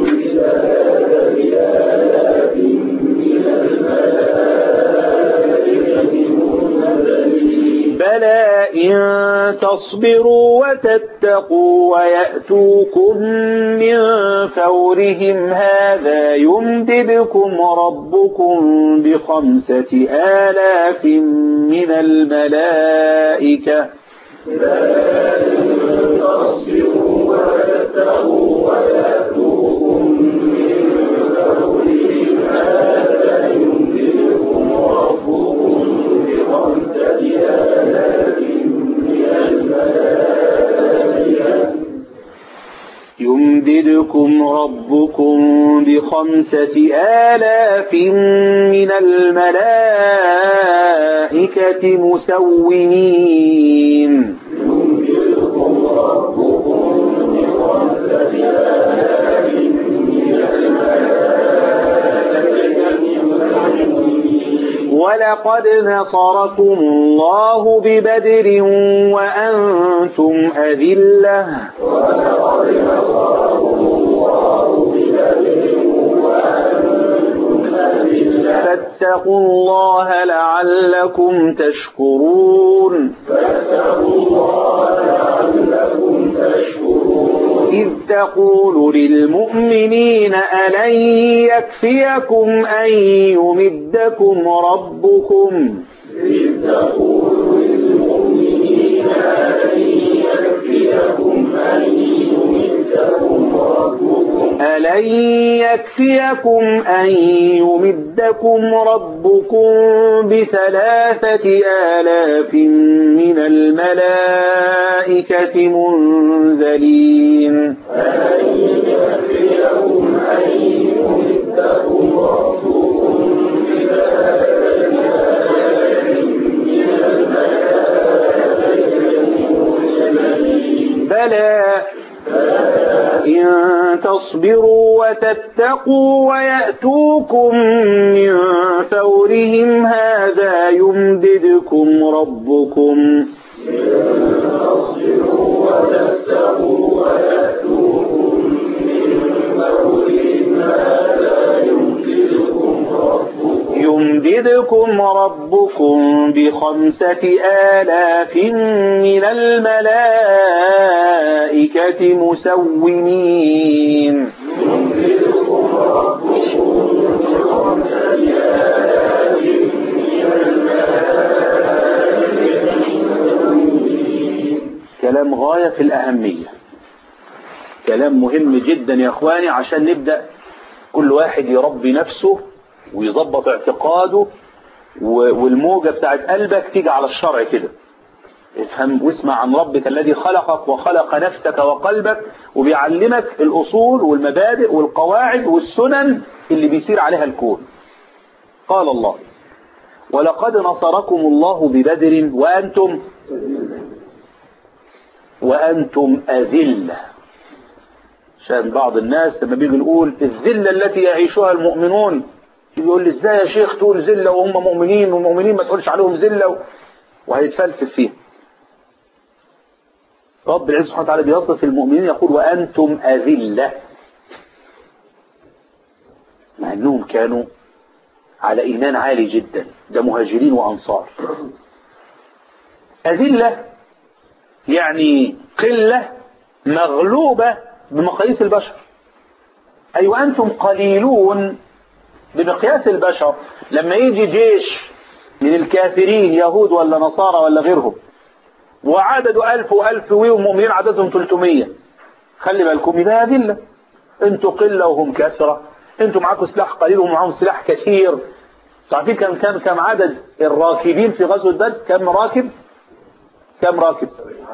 ب3,000 من الملائكة منزلين. بلى إن تصبروا وتتقوا ويأتوكم من فورهم هذا يمددكم ربكم ب5,000 من الملائكة. بلى إن تصبروا وتتقوا ويأتوكم من فورهم هذا يمددكم ربكم ب5,000 من الملائكة. يمددكم ربكم ب5,000 من الملائكة مسومين. يمددكم ربكم ب5,000 من الملائكة مسومين. ولقد نصركم الله ببدر وأنتم أذلة. ولقد نصركم الله ببدر وأنتم أذلة. فاتقوا الله لعلكم تشكرون. فاتقوا الله لعلكم تشكرون. إذ تقول للمؤمنين ألن يكفيكم أن يمدكم ربكم إذ تقول للمؤمنين ألن يكفيكم أن يمدكم ربكم ب3,000 من الملائكة منزلين. ألن يكفيكم أن يمدكم ربكم ب3,000 من الملائكة منزلين. بلى إن تصبروا وتتقوا ويأتوكم من فورهم هذا يمددكم ربكم ب5,000 من الملائكة مسومين. كلام غاية في الأهمية، كلام مهم جدا يا أخواني، عشان نبدأ كل واحد يربي نفسه ويظبط اعتقاده، والموجة بتاعت قلبك تيجي على الشرع كده. افهم واسمع عن ربك الذي خلقك وخلق نفسك وقلبك، وبيعلمك الأصول والمبادئ والقواعد والسنن اللي بيسير عليها الكون. قال الله: ولقد نصركم الله ببدر وأنتم أذلة. عشان بعض الناس لما بيجي يقول الذلة التي يعيشها المؤمنون، يقول لي ازاي يا شيخ تقول ذلة وهم مؤمنين، والمؤمنين ما تقولش عليهم ذلة، وهيتفلسف فيه. رب العزة سبحانه وتعالى بيصف المؤمنين يقول وأنتم أذلة، مع أنهم كانوا على إيمان عالي جدا، ده مهاجرين وأنصار. أذلة يعني قلة مغلوبة بمقاييس البشر، أي وأنتم قليلون بمقياس البشر. لما يجي جيش من الكافرين يهود ولا نصارى ولا غيرهم وعدده 1000 و1000 والمؤمنين عددهم 300، خلي بالكم ده أذلة. انتوا قلة وهم كثرة، انتوا معاكم سلاح قليل وهم معاهم سلاح كثير. تعرفين كم عدد الراكبين في غزوة بدر؟ كم راكب؟ كم راكب؟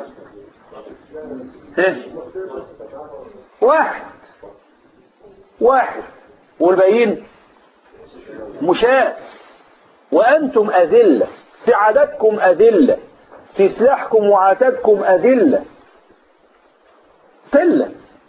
واحد والباقيين مشاة. وأنتم أذلة، في عددكم أذلة، في سلاحكم وعتادكم أذلة، قلة.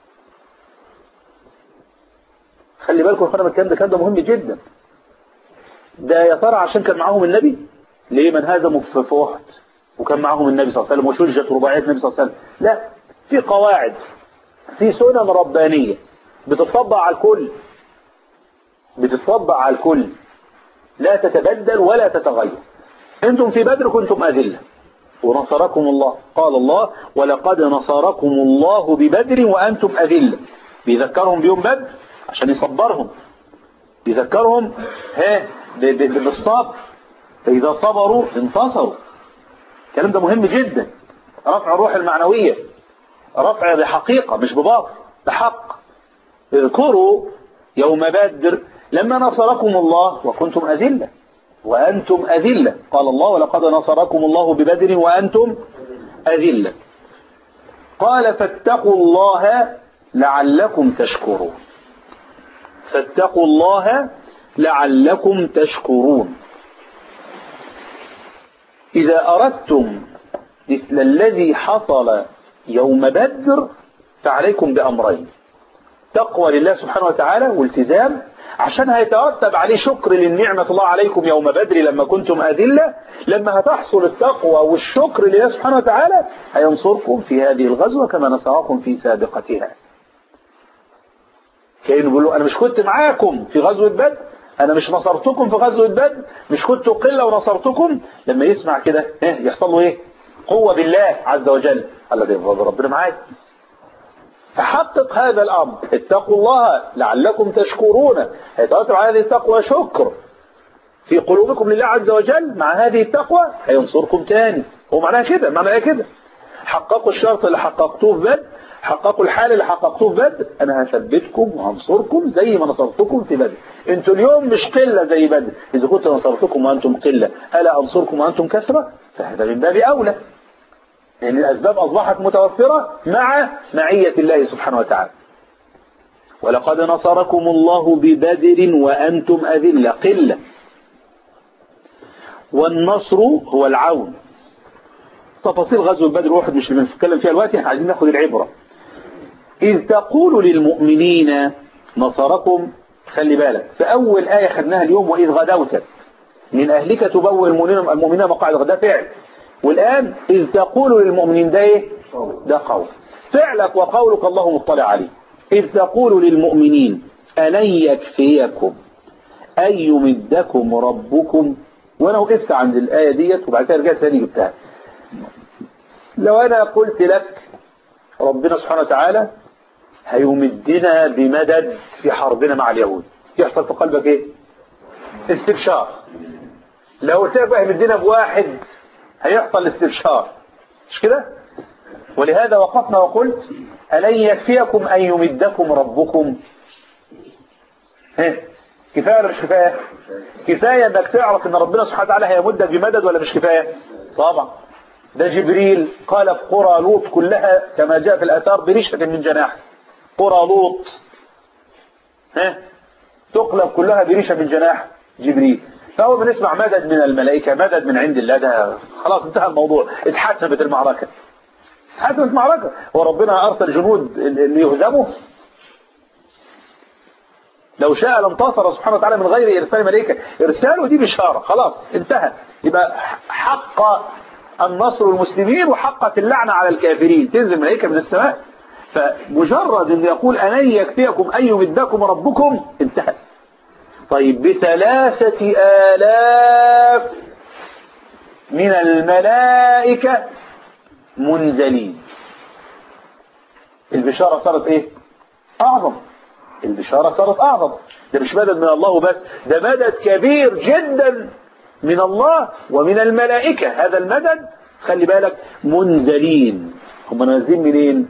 خلي بالكم اخوانا الكلام ده مهم جدا. ده يا ترى عشان كان معاهم النبي؟ ليه من هزموا في أحد وكان معاهم النبي صلى الله عليه وسلم وشجت رباعية النبي صلى الله عليه وسلم؟ لا، في قواعد، في سنن ربانية بتطبق على الكل، بتطبق على الكل، لا تتبدل ولا تتغير. انتم في بدر كنتم أذلة ونصركم الله، قال الله ولقد نصركم الله ببدر وأنتم أذلة. بيذكرهم بيوم بدر عشان يصبرهم، بيذكرهم بالصبر، فإذا صبروا انتصروا. الكلام ده مهم جدا، رفع الروح المعنوية، رفع بحقيقة مش بباطل، بحق. اذكروا يوم بدر لما نصركم الله وكنتم أذلة وأنتم أذلة، قال الله ولقد نصركم الله ببدر وأنتم أذلة. قال فاتقوا الله لعلكم تشكرون، فاتقوا الله لعلكم تشكرون. إذا أردتم مثل الذي حصل يوم بدر فعليكم بأمرين: تقوى لله سبحانه وتعالى والتزام، عشان هيترتب عليه شكر للنعمة الله عليكم يوم بدر لما كنتم أذلة. لما هتحصل التقوى والشكر لله سبحانه وتعالى هينصركم في هذه الغزوة كما نصركم في سابقتها. كأنه بيقولوا أنا مش كنت معاكم في غزوة بدر، أنا مش نصرتكم في غزوة بدر، مش كنتوا قلة ونصرتكم. لما يسمع كده يحصل له إيه؟ قوة بالله عز وجل، الذي ربنا معاك. فحقق هذا الأمر، اتقوا الله لعلكم تشكرون، هيترتب على هذه التقوى شكر في قلوبكم لله عز وجل. مع هذه التقوى هينصركم تاني. هو معناها كده، معناها كده. حققوا الشرط اللي حققتوه في بدر، حققوا الحال اللي حققتوه في بدر، أنا هثبتكم وهنصركم زي ما نصرتكم في بدر. انتوا اليوم مش قلة زي بدر، إذا كنت نصرتكم وأنتم قلة ألا أنصركم وأنتم كثرة؟ فهذا من باب أولى، لأن الأسباب أصبحت متوفرة مع معية الله سبحانه وتعالى. ولقد نصركم الله ببدر وأنتم أذلة، قلة. والنصر هو العون. تفاصيل غزوة بدر وأحد مش بنتكلم فيها دلوقتي، احنا عايزين ناخد العبرة. إذ تقول للمؤمنين نصركم، خلي بالك في أول آية خدناها اليوم وإذ غدوت من أهلك تبوئ المؤمنين مقاعد غدا، فعل. والآن إذ تقول للمؤمنين ده إيه؟ ده قول. فعلك وقولك الله مطلع عليه. إذ تقول للمؤمنين ألن يكفيكم أن يمدكم ربكم. وأنا وقفت عند الآية ديت وبعد كده رجعت ثاني جبتها. لو أنا قلت لك ربنا سبحانه وتعالى هيمدنا بمدد في حربنا مع اليهود، يحصل في قلبك إيه؟ استبشار. لو قلت لك بقى هيمدنا بواحد هيحصل استبشار، مش كده؟ ولهذا وقفنا وقلت ألن يكفيكم أن يمدكم ربكم. كفاية ولا مش كفاية؟ كفاية انك تعرف ان ربنا سبحانه وتعالى هيمدك بمدد ولا مش كفاية؟ طبعا. ده جبريل قال في قرى لوط كلها كما جاء في الآثار بريشة من جناح. قرى لوط تقلب كلها بريشة من جناح جبريل. فهو بنسمع مدد من الملائكة، مدد من عند الله، ده خلاص انتهى الموضوع، اتحسبت المعركة. اتحسبت المعركة. وربنا أرسل جنود اللي يهزموا لو شاء لانتصر سبحانه وتعالى من غير إرسال ملائكة. إرساله دي بشارة، خلاص انتهى. يبقى حق النصر المسلمين وحقت اللعنة على الكافرين، تنزل ملائكة من السماء. فمجرد أن يقول ألن يكفيكم أن يمدكم ربكم انتهى. طيب ب3,000 من الملائكة منزلين، البشارة صارت ايه؟ اعظم. البشارة صارت اعظم. ده مش مدد من الله بس، ده مدد كبير جدا من الله ومن الملائكة. هذا المدد خلي بالك منزلين، هم نازلين منين؟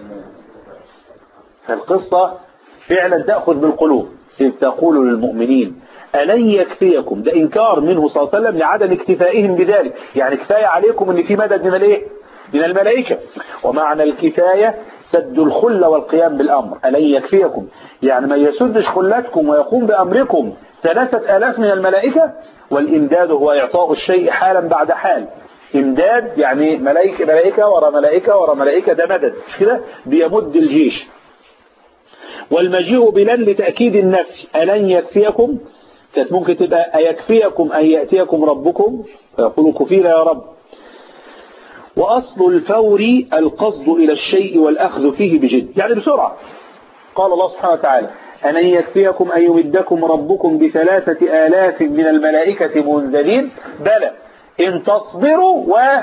فالقصة فعلا تأخذ بالقلوب. إذ تقول للمؤمنين ألن يكفيكم، ده إنكار منه صلى الله عليه وسلم لعدم اكتفائهم بذلك، يعني كفاية عليكم أن في مدد من الايه؟ من الملائكة. ومعنى الكفاية سد الخل والقيام بالأمر. ألن يكفيكم يعني ما يسدش خلتكم ويقوم بأمركم 3,000 من الملائكة. والإمداد هو إعطاء الشيء حالا بعد حال. إمداد يعني ملائكة ورا ملائكة ورا ملائكة، ده مدد، مش كده؟ بيمد الجيش. والمجيء بلن لتأكيد النفي. ألن يكفيكم كانت ممكن تبقى أيكفيكم أن يأتيكم ربكم فيقولوا كفينا يا رب. وأصل الفور القصد إلى الشيء والأخذ فيه بجد، يعني بسرعة. قال الله سبحانه وتعالى أن يكفيكم أن يمدكم ربكم ب3,000 من الملائكة منزلين بلى إن تصبروا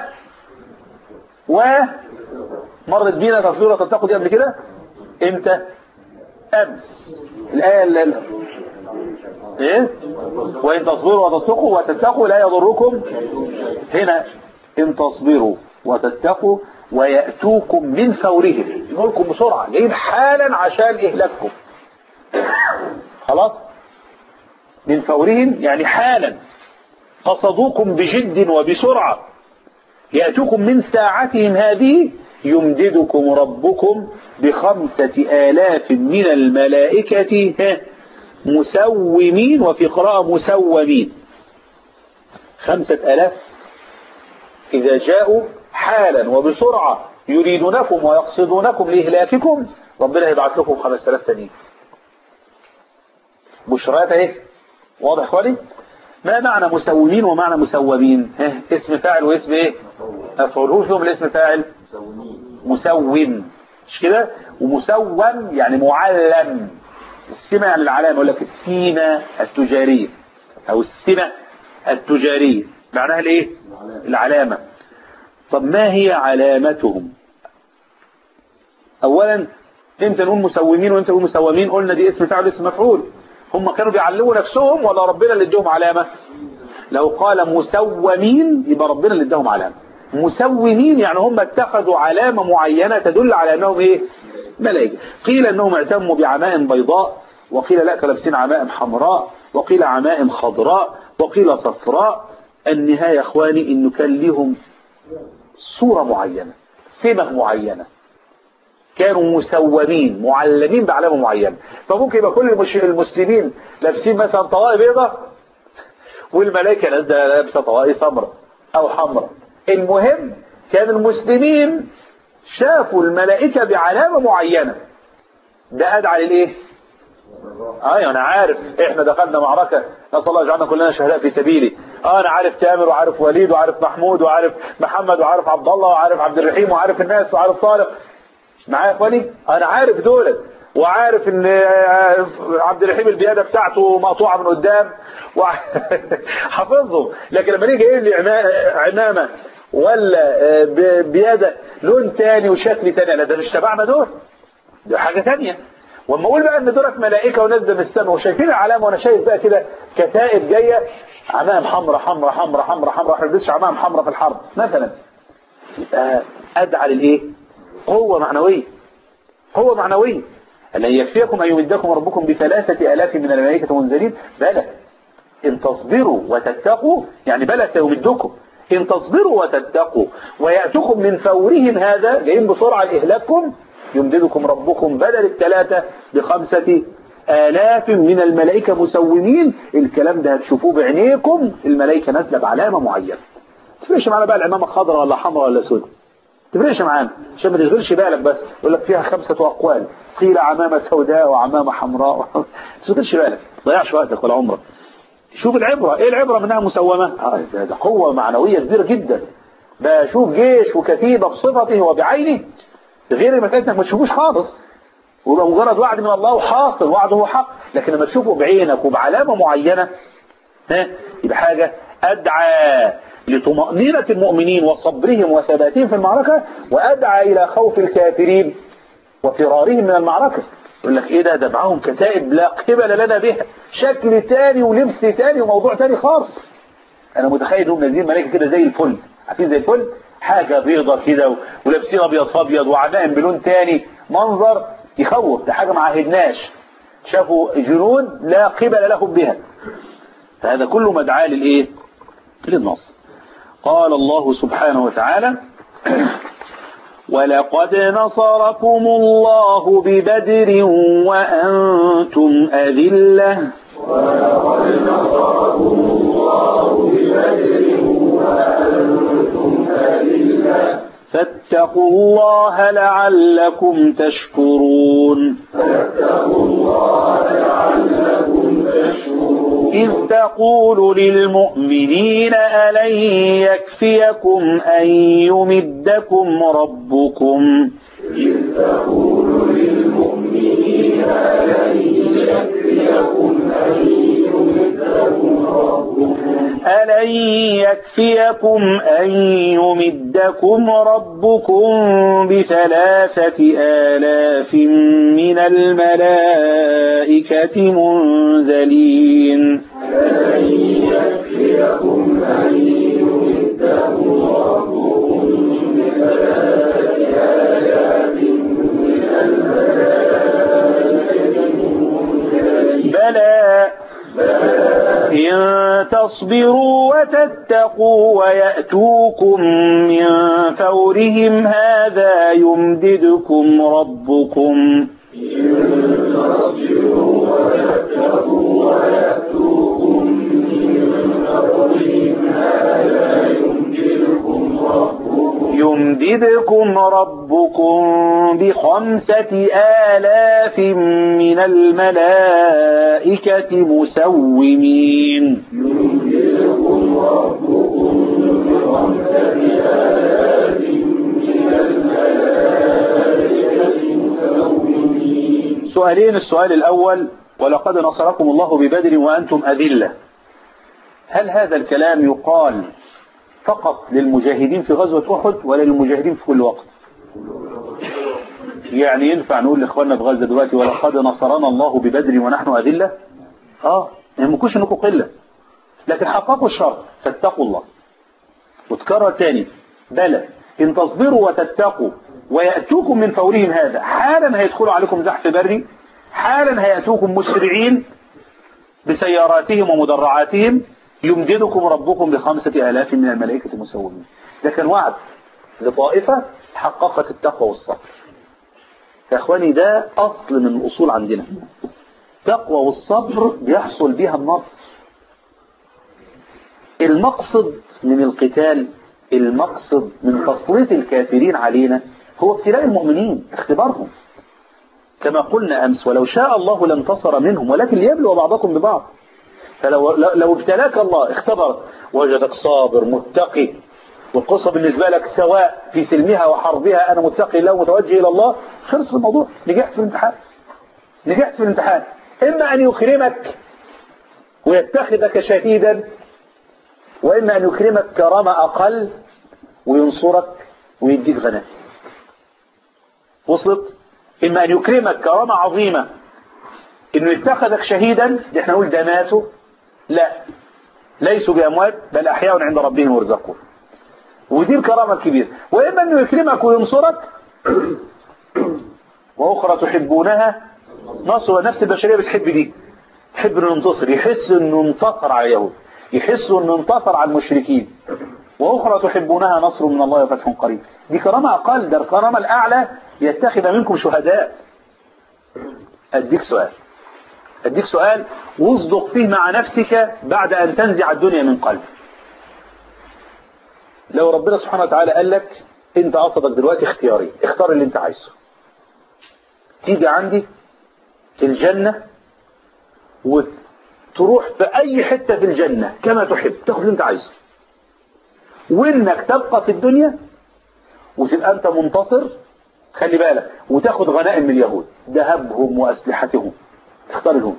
مرت بينا تصبروا وتتقوا دي قبل كده امتى؟ أمس. الآية إيه؟ وإن تصبروا وتتقوا لا يضركم. هنا إن تصبروا وتتقوا ويأتوكم من فورهم، يقولكم بسرعة جايين حالا عشان إهلاككم. خلاص؟ من فورهم يعني حالا، قصدوكم بجد وبسرعة. يأتوكم من ساعتهم هذه يمددكم ربكم ب5,000 من الملائكة مسومين، وفي قراءة مسومين. 5,000 إذا جاءوا حالا وبسرعة يريدونكم ويقصدونكم لإهلاككم، ربنا يبعث لكم 5,000 تانيين. بشرات ايه؟ واضح خالي؟ ما معنى مسومين ومعنى مسومين؟ اسم فاعل واسم ايه؟ مفعول فيهم الاسم فاعل مسوم، مش كده؟ ومسوم يعني معلم. السمة يعني العلامة، يقول لك السيمة التجارية او السمة التجارية معناها الايه؟ العلامة. طب ما هي علامتهم؟ اولا امتى نقول مسومين وامتى نقول مسومين؟ قلنا دي اسم فاعل اسم مفعول. هم كانوا بيعلموا نفسهم ولا ربنا اللي ادهم علامة؟ لو قال مسومين يبقى ربنا اللي ادهم علامة. مسومين يعني هم اتخذوا علامة معينة تدل على انهم ايه؟ ملائكة. قيل انهم اعتموا بعمائم بيضاء، وقيل لا كانوا لابسين عمائم حمراء، وقيل عمائم خضراء، وقيل صفراء. النهاية يا اخواني انه كان لهم صورة معينة، سمة معينة، كانوا مسومين معلمين بعلامة معينة. فممكن يبقى كل المسلمين لابسين مثلا طواقي بيضاء والملائكة لابسة طواقي سمراء او حمراء. المهم كان المسلمين شافوا الملائكة بعلامة معينة، ده أدعى للإيه؟ أنا عارف إحنا دخلنا معركة نسأل الله يجعلنا كلنا شهداء في سبيله. أنا عارف تامر وعارف وليد وعارف محمود وعارف محمد وعارف عبد الله وعارف عبد الرحيم وعارف الناس وعارف طارق. معايا يا اخواني؟ أنا عارف دولت، وعارف إن عبد الرحيم البيادة بتاعته مقطوعة من قدام حافظهم. لكن لما نيجي يقول لي عمامة ولا بيادة لون تاني وشكل تاني، لا ده مش تبعنا دول، ده حاجة تانية. واما اقول بقى ان دولت ملائكة ونازله من السماء وشايفين العلامة، وانا شايف بقى كده كتائب جاية عمام حمراء حمراء حمراء حمراء حمراء، احنا ما بنلبسش عمام حمراء في الحرب مثلا، يبقى ادعى للايه؟ قوة معنوية، قوة معنوية. أن يكفيكم أن يمدكم ربكم ب3,000 من الملائكة منزلين بلى إن تصبروا وتتقوا، يعني بلى سيمدكم إن تصبروا وتتقوا ويأتكم من فورهم، هذا جايين بسرعة لإهلاككم، يمددكم ربكم بدل 3 ب5,000 من الملائكة مسومين. الكلام ده هتشوفوه بعينيكم، الملائكة نازلة بعلامة معينة. تفرقش معنا بقى العمامة خضراء ولا حمراء ولا سود، تفرقش معانا عشان ما تشغلش بالك، بس يقول لك فيها 5 أقوال، قيل عمامة سوداء وعمامة حمراء. ما تشغلش بالك، ما تضيعش وقتك ولا عمرك. شوف العبرة، ايه العبرة منها مسومة؟ ده قوة معنوية كبيرة جدا. بشوف جيش وكتيبة بصفته وبعينه، غير المسألة انك ما تشوفوش خالص ويبقى مجرد وعد من الله وحاصل وعده حق، لكن لما تشوفه بعينك وبعلامة معينة يبقى حاجة أدعى لطمأنينة المؤمنين وصبرهم وثباتهم في المعركة، وأدعى إلى خوف الكافرين وفرارهم من المعركة. يقول لك ايه ده معاهم كتائب لا قبل لنا بها، شكل تاني ولبس تاني وموضوع تاني خالص. انا متخيل انهم نازلين ملائكه كده زي الفل، عارفين زي الفل، حاجه بيضه كده ولابسين ابيض فابيض وعمائم بلون تاني، منظر يخوف. ده حاجه ما عهدناش، شافوا جنود لا قبل لهم بها. فهذا كله مدعاة للايه؟ للنصر. قال الله سبحانه وتعالى: ولقد نصركم الله ببدر وأنتم أذلة ولقد نصركم الله ببدر وأنتم أذلة فاتقوا الله لعلكم تشكرون. فاتقوا الله لعلكم تشكرون. إذ تقول للمؤمنين ألن يكفيكم أن يمدكم ربكم إذ تقول للمؤمنين ألن يكفيكم أن يمدكم ربكم ألن يكفيكم أن يمدكم ربكم ب3,000 من الملائكة منزلين. ألن يكفيكم أن يمدكم ربكم ب3,000 من الملائكة منزلين. بلى إن تصبروا وتتقوا ويأتوكم من فورهم هذا يمددكم ربكم يمددكم ربكم ب5,000 من الملائكة مسومين. يمددكم ربكم ب5,000 من الملائكة مسومين. سؤالين. السؤال الأول: ولقد نصركم الله ببدر وأنتم أذلة. هل هذا الكلام يقال فقط للمجاهدين في غزوة أحد ولا للمجاهدين في كل وقت؟ يعني ينفع نقول لإخواننا في غزة دلوقتي ولقد نصرنا الله ببدر ونحن أذلة؟ ما يمكنش انكم قلة، لكن حققوا الشرط فاتقوا الله. وتكرر تاني: بلى إن تصبروا وتتقوا ويأتوكم من فورهم هذا، حالا هيدخلوا عليكم زحف بري، حالا هيأتوكم مسرعين بسياراتهم ومدرعاتهم، يمددكم ربكم ب5,000 من الملائكة مسومين. ده كان وعد لطائفة حققت التقوى والصبر. يا اخواني ده أصل من الأصول عندنا، التقوى والصبر بيحصل بها النصر. المقصد من القتال، المقصد من تسليط الكافرين علينا هو ابتلاء المؤمنين، اختبارهم. كما قلنا أمس: ولو شاء الله لانتصر منهم ولكن ليبلو بعضكم ببعض. فلو ابتلاك الله اختبرك وجدك صابر متقي والقصة بالنسبة لك سواء في سلمها وحربها، أنا متقي الله ومتوجه إلى الله، خلص الموضوع، نجحت في الامتحان. نجحت في الامتحان. إما أن يكرمك ويتخذك شهيدا، وإما أن يكرمك كرامة أقل وينصرك ويديك غنائم. وصلت؟ إما أن يكرمك كرامة عظيمة إنه يتخذك شهيدا، دي احنا نقول ده ماتوا، لا ليسوا بأموات بل أحياء عند ربهم يرزقون، ودي الكرامة الكبيرة. وإما أنه يكرمك وينصرك وأخرى تحبونها نصر. نفس البشرية بتحب دي، تحب أنه ينتصر، يحس أنه انتصر على اليهود، يحس أنه انتصر على المشركين. وأخرى تحبونها نصر من الله وفتح قريب. دي كرامة أقل، ده الكرامة الأعلى يتخذ منكم شهداء. أديك سؤال واصدق فيه مع نفسك بعد أن تنزع الدنيا من قلبك. لو ربنا سبحانه وتعالى قال لك انت قصدك دلوقتي اختياري، اختار اللي انت عايزه. تيجي عندي في الجنة وتروح في اي حتة في الجنة كما تحب، تاخد اللي انت عايزه، وانك تبقى في الدنيا وتبقى انت منتصر، خلي بالك، وتاخد غنائم من اليهود، ذهبهم واسلحتهم. اختار لهم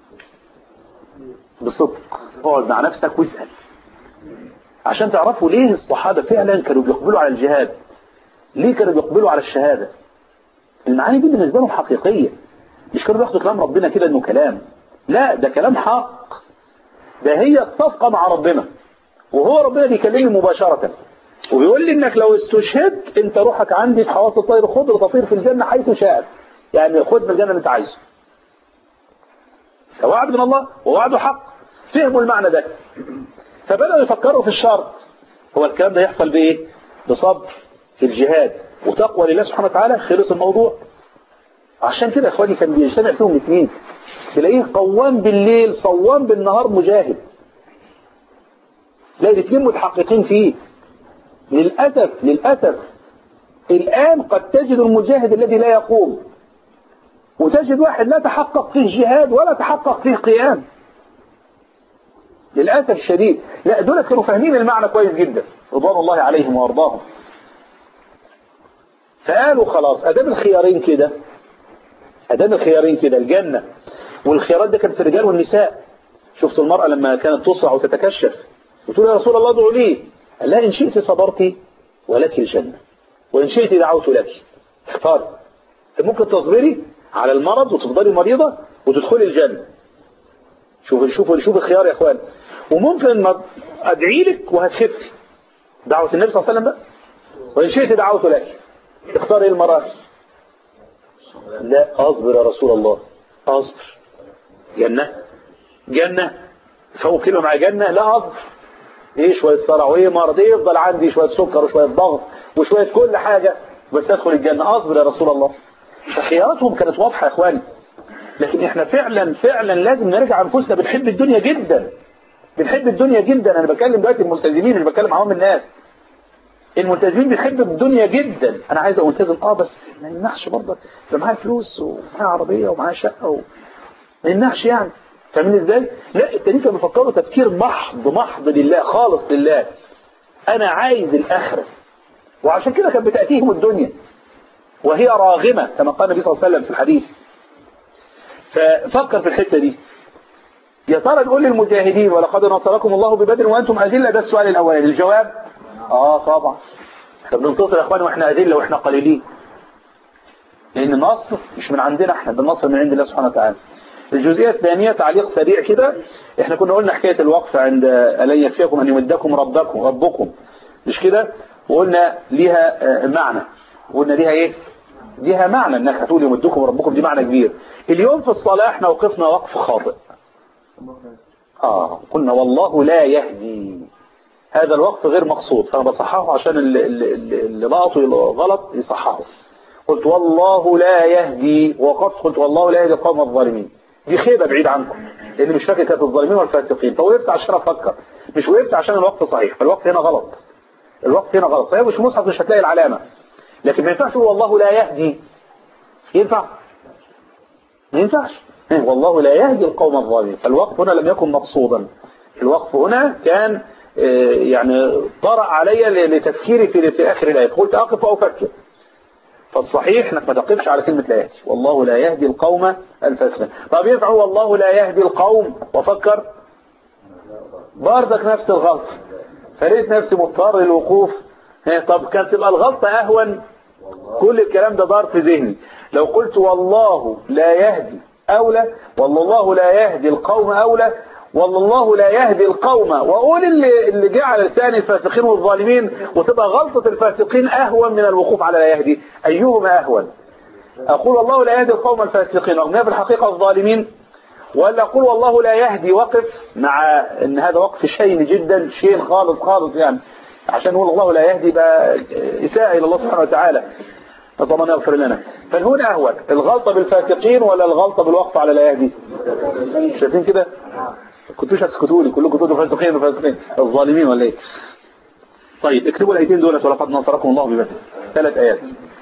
بصدق، اقعد مع نفسك واسأل عشان تعرفوا ليه الصحابة فعلا كانوا بيقبلوا على الجهاد، ليه كانوا بيقبلوا على الشهادة. المعاني دي بالنسبة لهم حقيقية، مش كانوا بياخدوا كلام ربنا كده انه كلام، لا ده كلام حق، ده هي الصفقة مع ربنا، وهو ربنا بيكلمني مباشرة وبيقول لي انك لو استشهدت انت روحك عندي في حواس الطير خضر تطير في الجنة حيث شاءت، يعني خد من الجنة اللي انت عايزه. وعد من الله ووعده حق. فهموا المعنى ده فبدأوا يفكروا في الشرط، هو الكلام ده يحصل بايه؟ بصبر في الجهاد وتقوى لله سبحانه وتعالى. خلص الموضوع. عشان كده يا اخواني كان بيجتمع فيهم الاثنين، تلاقيه قوام بالليل صوام بالنهار مجاهد، تلاقي الاثنين متحققين فيه. للأسف الآن قد تجد المجاهد الذي لا يقوم، وتجد واحد لا تحقق فيه جهاد ولا تحقق فيه قيام، للأسف الشديد. لا دول كانوا فاهمين المعنى كويس جدا رضوان الله عليهم وارضاهم، فقالوا خلاص أدام الخيارين كده الجنة، والخيارات ده كانت في الرجال والنساء. شفتوا المرأة لما كانت تصرع وتتكشف وتقول يا رسول الله ادعوا لي، قال لا إن شئت صبرت ولك الجنة وإن شئت دعوت لك. اختار، ممكن تصبري على المرض وتفضلي مريضة وتدخلي الجنة. شوف الخيار يا اخوان. وممكن ما ادعي لك وهتخفي، دعوة النبي صلى الله عليه وسلم بقى، وإن شئت دعوت لك. اختار ايه المرأة؟ لا اصبر يا رسول الله، اصبر. جنة فوق كلمة مع جنة، لا اصبر. ايه شوية صرع وايه مرض، ايه يفضل عندي شوية سكر وشوية ضغط وشوية كل حاجة بس ادخل الجنة، اصبر يا رسول الله. فخياراتهم كانت واضحة يا اخواني. لكن احنا فعلا لازم نرجع انفسنا، بنحب الدنيا جدا. انا بكلم دلوقتي الملتزمين، مش بكلم عوام الناس. الملتزمين بيحب الدنيا جدا. انا عايز ابقى ملتزم بس ما يمنعش برضه يبقى معايا فلوس ومعايا عربيه ومعايا شقه ما يمنعش يعني. فاهمين ازاي؟ لا التانيين كانوا بيفكروا تفكير محض لله، خالص لله. انا عايز الاخره، وعشان كده كانت بتاتيهم الدنيا وهي راغمه كما قال النبي صلى الله عليه وسلم في الحديث. ففكر في الحته دي. يا ترى نقول للمجاهدين ولقد نصركم الله ببدر وانتم اذله، ده السؤال الاولاني. الجواب طبعا احنا بننتصر يا اخواني واحنا اذله واحنا قليلين، لان النصر مش من عندنا احنا، ده النصر من عند الله سبحانه وتعالى. الجزئيه الثانيه تعليق سريع كده. احنا كنا قلنا حكايه الوقف عند الن يكفيكم ان يمدكم ربكم مش كده، وقلنا ليها معنى. قلنا ليها ايه؟ ليها معنى انك هتقول يمدكم ربكم، دي معنى كبير. اليوم في الصلاه احنا وقفنا وقف خاطئ. قلنا والله لا يهدي، هذا الوقف غير مقصود، فانا بصححه عشان اللي لقطوا غلط يصححه. قلت والله لا يهدي، وقفت قلت والله لا يهدي القوم الظالمين. دي خيبه بعيد عنكم، لان مش فاكر كانت الظالمين والفاسقين، فوقفت عشان افكر، مش وقفت عشان الوقف صحيح. فالوقف هنا غلط، صحيح مش مصحف، مش هتلاقي العلامه. لكن ما ينفعش تقول والله لا يهدي. ينفع؟ ما ينفعش. والله لا يهدي القوم الظالمين. فالوقف هنا لم يكن مقصودا، الوقف هنا كان يعني طرأ علي لتفكيري في آخر الآية، قلت أقف وأفكر. فالصحيح انك ما تقفش على كلمة لا يهدي، والله لا يهدي القوم الفاسقين. طب ينفع والله لا يهدي القوم وفكر؟ بردك نفس الغلط، فلقيت نفسي مضطر للوقوف. طب كانت تبقى الغلطة أهون. كل الكلام ده دار في ذهني. لو قلت والله لا يهدي أولى، والله لا يهدي القوم أولى، والله لا يهدي القوم، وأقول اللي جاء على لسان الفاسقين والظالمين، وتبقى غلطة الفاسقين أهون من الوقوف على لا يهدي. أيهما أهون؟ أقول والله لا يهدي القوم الفاسقين وهم في الحقيقة الظالمين، ولا أقول والله لا يهدي وقف، مع أن هذا وقف شين جدا، شين خالص يعني، عشان نقول الله لا يهدي بقى إساءة إلى الله سبحانه وتعالى، نسأل الله يغفر لنا. فالهون أهون، الغلطة بالفاسقين ولا الغلطة بالوقف على لا يهدي؟ شايفين كده؟ كنتوش هتسكتوا لي كلكم تقولوا فاسقين الظالمين ولا ايه؟ طيب اكتبوا الايتين دول، ولقد نصركم الله ببدر، 3 آيات.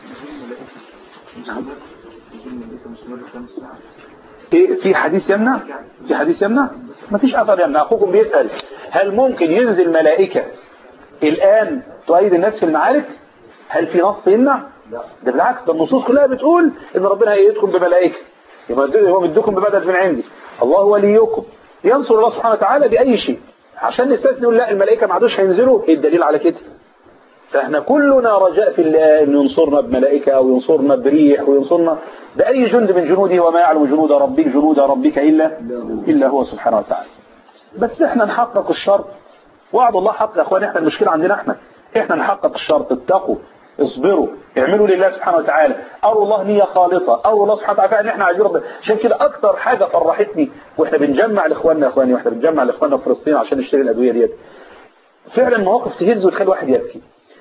في حديث يمنع؟ في حديث يمنع؟ ما فيش اثر يمنع. اخوكم بيسأل هل ممكن ينزل ملائكة الان تؤيد الناس في المعارك؟ هل في نص يمنع؟ ده بالعكس، ده النصوص كلها بتقول ان ربنا هيئتكم بملائكة، يبقى هو مدكم ببدل من عندي. الله وليكم، ينصر الله سبحانه وتعالى بأي شيء. عشان نستثني نقول لا الملائكة ما عادوش هينزلوا، ايه الدليل على كده؟ فاحنا كلنا رجاء في الله ان ينصرنا بملائكة او ينصرنا بريح وينصرنا بأي جند من جنوده، وما يعلم جنود ربك إلا هو سبحانه وتعالى. بس احنا نحقق الشرط، وعد الله حق يا اخوان. احنا المشكلة عندنا احنا نحقق الشرط. اتقوا، اصبروا، اعملوا لله سبحانه وتعالى، اروا الله نية خالصة، اروا الله سبحانه وتعالى ان احنا عايزين ربنا. عشان كده اكتر حاجة فرحتني واحنا بنجمع لاخواننا واحنا بنجمع لاخواننا في فلسطين عشان نشتري الادوية ديت، فعلا مواقف تهز وتخلي واحد يبكي.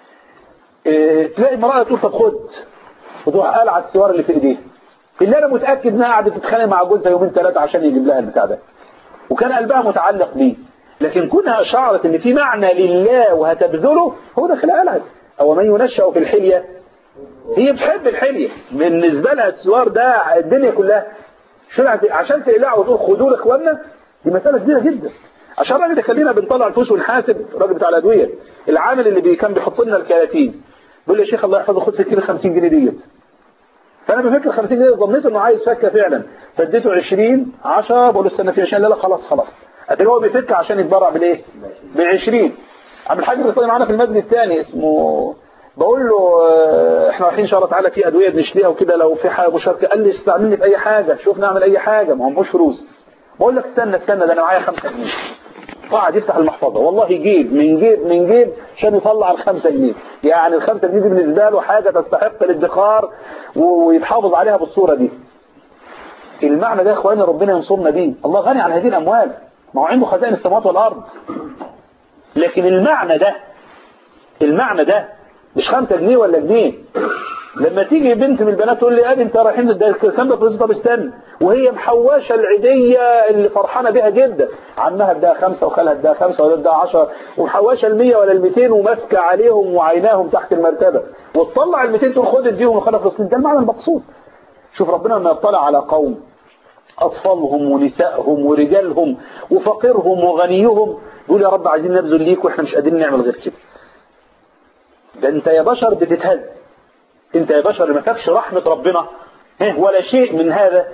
تلاقي امرأة تقول طب خد، وتروح قلع السوار اللي في ايديها، اللي انا متأكد انها قعدت تتخانق مع جوزها 2-3 عشان يجيب لها البتاع ده، وكان قلبها متعلق بيه، لكن كونها شعرت ان في معنى لله وهتبذله، هو ده خلق قلعت. او من ينشأ في الحلية، هي بتحب الحلية، بالنسبة لها السوار ده الدنيا كلها. عشان تقلعه وتقول خدوه لاخواننا، دي مسألة كبيرة جدا. عشان الراجل ده خلينا بنطلع الفلوس ونحاسب الراجل بتاع الادويه، العامل اللي كان بيحط لنا الكراتين، بيقول لي يا شيخ الله يحفظه خد في الكيلو 50 جنيه ديت. فانا بفكر 50 جنيه، ظنيت انه عايز فكه فعلا، فاديته 20 10، بقول له استنى في 20، لا خلاص. اتاري هو بيفك عشان يتبرع بالايه؟ ب20. عم الحاج بيصلي معانا في المسجد الثاني اسمه، بقول له احنا رايحين ان شاء الله تعالى في ادويه بنشتريها وكده، لو في حاجه مشاركه. قال لي استعملني في اي حاجه، شوف نعمل اي حاجه، ما هوش فلوس. بقول لك استنى ده انا معايا 5 جنيه. قاعد يفتح المحفظة، والله يجيب من جيب عشان يطلع ال5 جنيه. يعني ال5 جنيه دي بالنسبة له حاجة تستحق الادخار ويتحافظ عليها بالصورة دي. المعنى ده يا اخواني ربنا ينصرنا بيه. الله غني عن هذه الاموال، ما هو عنده خزائن السماوات والارض. لكن المعنى ده مش 5 جنيه ولا جنيه. لما تيجي بنت من البنات تقول لي ابي انت رايحين الكلام ده فلوس، طب استنى، وهي محوشه العيديه اللي فرحانه بيها جدا، عمها اداها 5 وخالها اداها 5 ولا اداها 10، ومحوشه ال100 ولا ال200 وماسكه عليهم وعيناهم تحت المرتبه، وتطلع ال200 تقول خد اديهم وخلها فلسطين. ده المعنى المقصود. شوف ربنا لما يطلع على قوم اطفالهم ونسائهم ورجالهم وفقيرهم وغنيهم، يقول يا رب عايزين نبذل ليك واحنا مش قادرين نعمل غير كده. ده انت يا بشر بتتهز، انت يا بشر ما فيكش رحمة ربنا ولا شيء من هذا،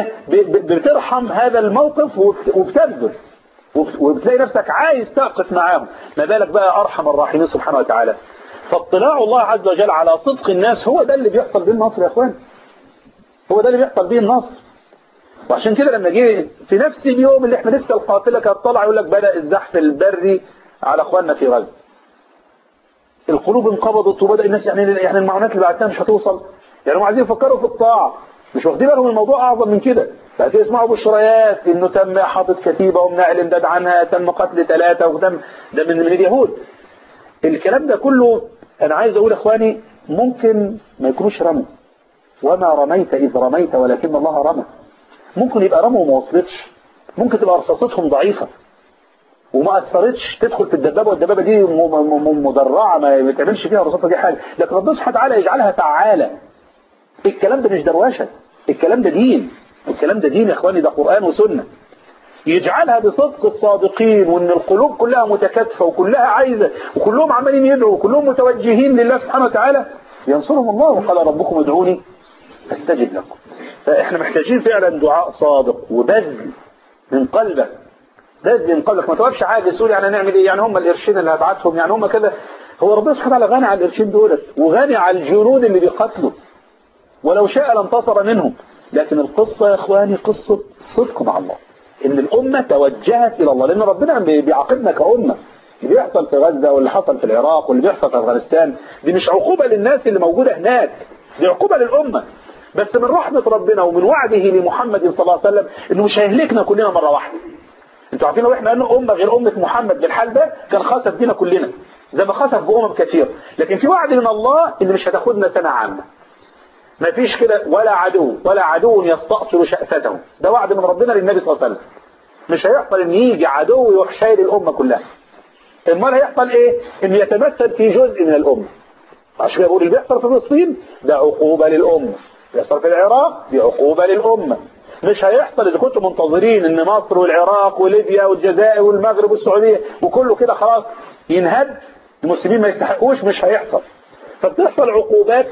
بترحم هذا الموقف وبتبذل وبتلاقي نفسك عايز تقف معاهم، ما بالك بقى ارحم الراحمين سبحانه وتعالى. فاطلاع الله عز وجل على صدق الناس هو ده اللي بيحصل به النصر يا اخوان، هو ده اللي بيحصل به النصر. وعشان كده لما جه في نفس اليوم اللي احنا لسه القافله كانت طالعه يقول لك بدأ الزحف البري على اخواننا في غزة، القلوب انقبضت وبدأ الناس يعني المعونات اللي بعتها مش هتوصل، يعني هم عايزين يفكروا في الطاعة، مش واخدين بالهم الموضوع اعظم من كده. فهتيجي يسمعوا بالشرايات انه تم حاطط كتيبة ومنع الامداد عنها، تم قتل 3 وتم ده من اليهود. الكلام ده كله انا عايز اقول اخواني ممكن ما يكونوش رموا، وما رميت اذ رميت ولكن الله رمى. ممكن يبقى رموا وما وصلتش، ممكن تبقى رصاصتهم ضعيفة وما أثرتش تدخل في الدبابة، والدبابة دي مدرعة ما بتعملش فيها الرصاصة دي حاجة، لكن ربنا سبحانه وتعالى يجعلها فعالة. الكلام ده مش دروشة، الكلام ده دين، الكلام ده دين يا اخواني، ده قرآن وسنة. يجعلها بصدق الصادقين، وان القلوب كلها متكاتفة وكلها عايزة وكلهم عمالين يدعوا وكلهم متوجهين لله سبحانه وتعالى، ينصرهم الله. وقال ربكم ادعوني استجب لكم. فاحنا محتاجين فعلا دعاء صادق وبذل من قلبك، بذل من قلبك، ما توقفش عاجز تقول يعني نعمل ايه، يعني هم القرشين اللي هبعتهم، يعني هم كده. هو ربنا سبحانه وتعالى غني على القرشين دولت وغني على الجنود اللي بيقتلوا، ولو شاء لانتصر منهم. لكن القصة يا اخواني قصة صدق مع الله، ان الامة توجهت الى الله، لان ربنا بيعاقبنا كأمة. اللي بيحصل في غزة واللي حصل في العراق واللي بيحصل في افغانستان دي مش عقوبة للناس اللي موجودة هناك، دي عقوبة للأمة. بس من رحمة ربنا ومن وعده لمحمد صلى الله عليه وسلم انه مش هيهلكنا كلنا مرة واحدة. انتوا عارفين لو احنا قلنا أمة غير أمة محمد بالحال ده كان خسف بينا كلنا زي ما خسف بأمم كثير. لكن في وعد من الله ان مش هتاخدنا سنة عامة، ما فيش كده، ولا عدو يستأصل شأفته. ده وعد من ربنا للنبي صلى الله عليه وسلم، مش هيحصل ان يجي عدو يروح شايل الأمة كلها. امال هيحصل ايه؟ ان يتمثل في جزء من الامه. عشان بقول اللي بيحصل في فلسطين ده عقوبه للامه، بيحصل في العراق دي عقوبه للامه. مش هيحصل اذا كنتم منتظرين ان مصر والعراق وليبيا والجزائر والمغرب والسعوديه وكله كده خلاص ينهد، المسلمين ما يستحقوش، مش هيحصل. فبتحصل عقوبات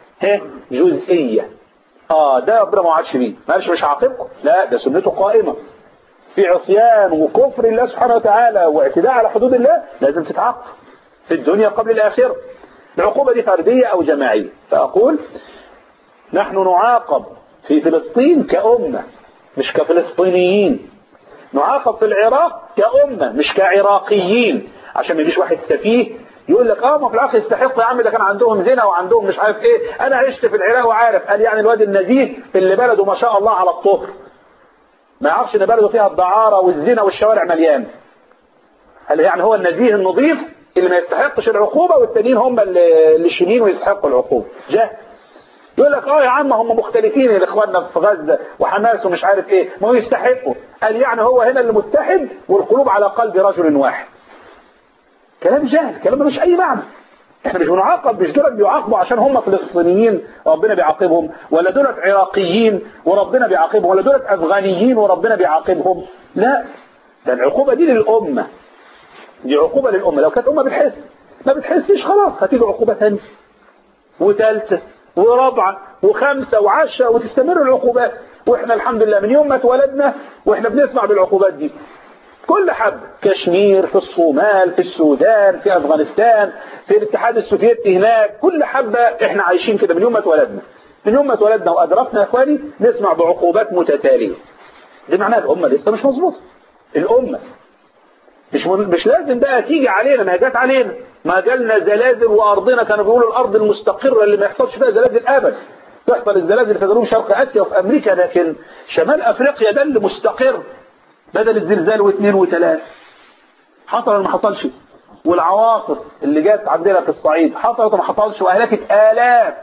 جزئيه. ده ربنا ما وعدش بيه، ما قالش مش هعاقبكم، لا ده سنته قائمه. في عصيان وكفر الله سبحانه وتعالى واعتداء على حدود الله لازم تتعاقب في الدنيا قبل الآخرة. العقوبة دي فردية أو جماعية. فأقول نحن نعاقب في فلسطين كأمة مش كفلسطينيين، نعاقب في العراق كأمة مش كعراقيين، عشان ما يجيش واحد سفيه يقول لك ما في العراق يستحق يا عم، ده كان عندهم زنا وعندهم مش عارف ايه. انا عشت في العراق وعارف. قال يعني الواد النزيه اللي بلده ما شاء الله على الطهر ما يعرفش ان بلده فيها الدعارة والزنا والشوارع مليان. هل يعني هو النزيه النظيف اللي ما يستحقش العقوبة والتانيين هم اللي شنين ويستحقوا العقوبة؟ جاهل. يقول لك يا عم هم مختلفين الاخواننا في غزة وحماس ومش عارف ايه، ما هو يستحقوا. قال يعني هو هنا اللي متحد والقلوب على قلب رجل واحد. كلام جاهل، كلام مش اي معنى. احنا مش بنعاقب، مش دولت بيعاقبوا عشان هم فلسطينيين ربنا بيعاقبهم، ولا دولت عراقيين وربنا بيعاقبهم، ولا دولت افغانيين وربنا بيعاقبهم. لا، ده العقوبة دي للأمة، دي عقوبة للأمة. لو كانت أمة بتحس ما بتحسش خلاص هتيجي عقوبة ثانية وثالثة ورابعة وخامسة وعشرة وتستمر العقوبات. واحنا الحمد لله من يوم ما اتولدنا واحنا بنسمع بالعقوبات دي كل حب. كشمير، في الصومال، في السودان، في أفغانستان، في الاتحاد السوفيتي هناك، كل حبة احنا عايشين كده من يوم ما اتولدنا. من يوم ما اتولدنا وأدركنا يا اخواني نسمع بعقوبات متتالية. دي معناها الأمة لسه مش مظبوطة. الأمة مش لازم بقى تيجي علينا، ما جات علينا، ما جالنا زلازل وأرضنا كانوا بيقولوا الأرض المستقرة اللي ما يحصلش فيها زلازل أبدا. تحصل الزلازل في جنوب شرق آسيا وفي أمريكا، لكن شمال أفريقيا ده اللي مستقر بدل الزلزال واثنين وثلاث. حصل ولا ما حصلش؟ والعواصف اللي جت عندنا في الصعيد حصلت وما حصلش وأهلكت آلاف.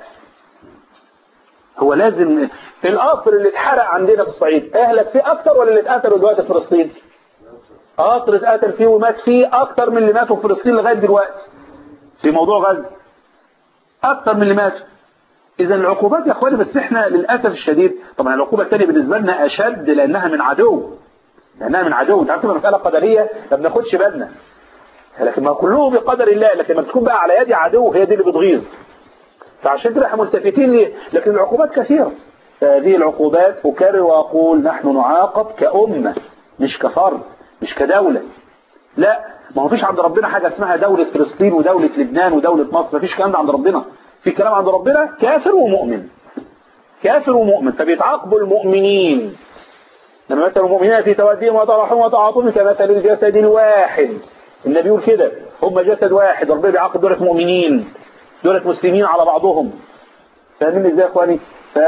هو لازم القطر اللي اتحرق عندنا في الصعيد أهلك فيه أكتر ولا اللي اتقتلوا دلوقتي في فلسطين؟ قطر اتقتل فيه ومات فيه أكتر من اللي ماتوا في فلسطين لغاية دلوقتي في موضوع غزة، أكتر من اللي ماتوا. إذا العقوبات يا أخواني، بس إحنا للأسف الشديد طبعا العقوبة الثانية بالنسبة لنا أشد لأنها من عدو. لأنها من عدو. أنت عارف مسألة قدرية ما بناخدش بالنا، لكن ما كله بقدر الله، لكن ما بتكون بقى على يد عدو هي دي اللي بتغيظ. فعشان كده احنا ملتفتين ليه؟ لكن العقوبات كثيرة. هذه العقوبات أكرر وأقول نحن نعاقب كأمة مش كفرد مش كدولة. لا، ما هو فيش عند ربنا حاجة اسمها دولة فلسطين ودولة لبنان ودولة مصر، ما فيش كلام ده عند ربنا. في كلام عند ربنا كافر ومؤمن، كافر ومؤمن. فبيتعاقبوا المؤمنين لما مثل المؤمنين في تواديهم وتراحمهم وتعاطفهم كمثل الجسد الواحد. النبي يقول كده هم جسد واحد. ربنا بيعاقب دولة مؤمنين، دولة مسلمين على بعضهم. فاهمين ازاي يا اخواني؟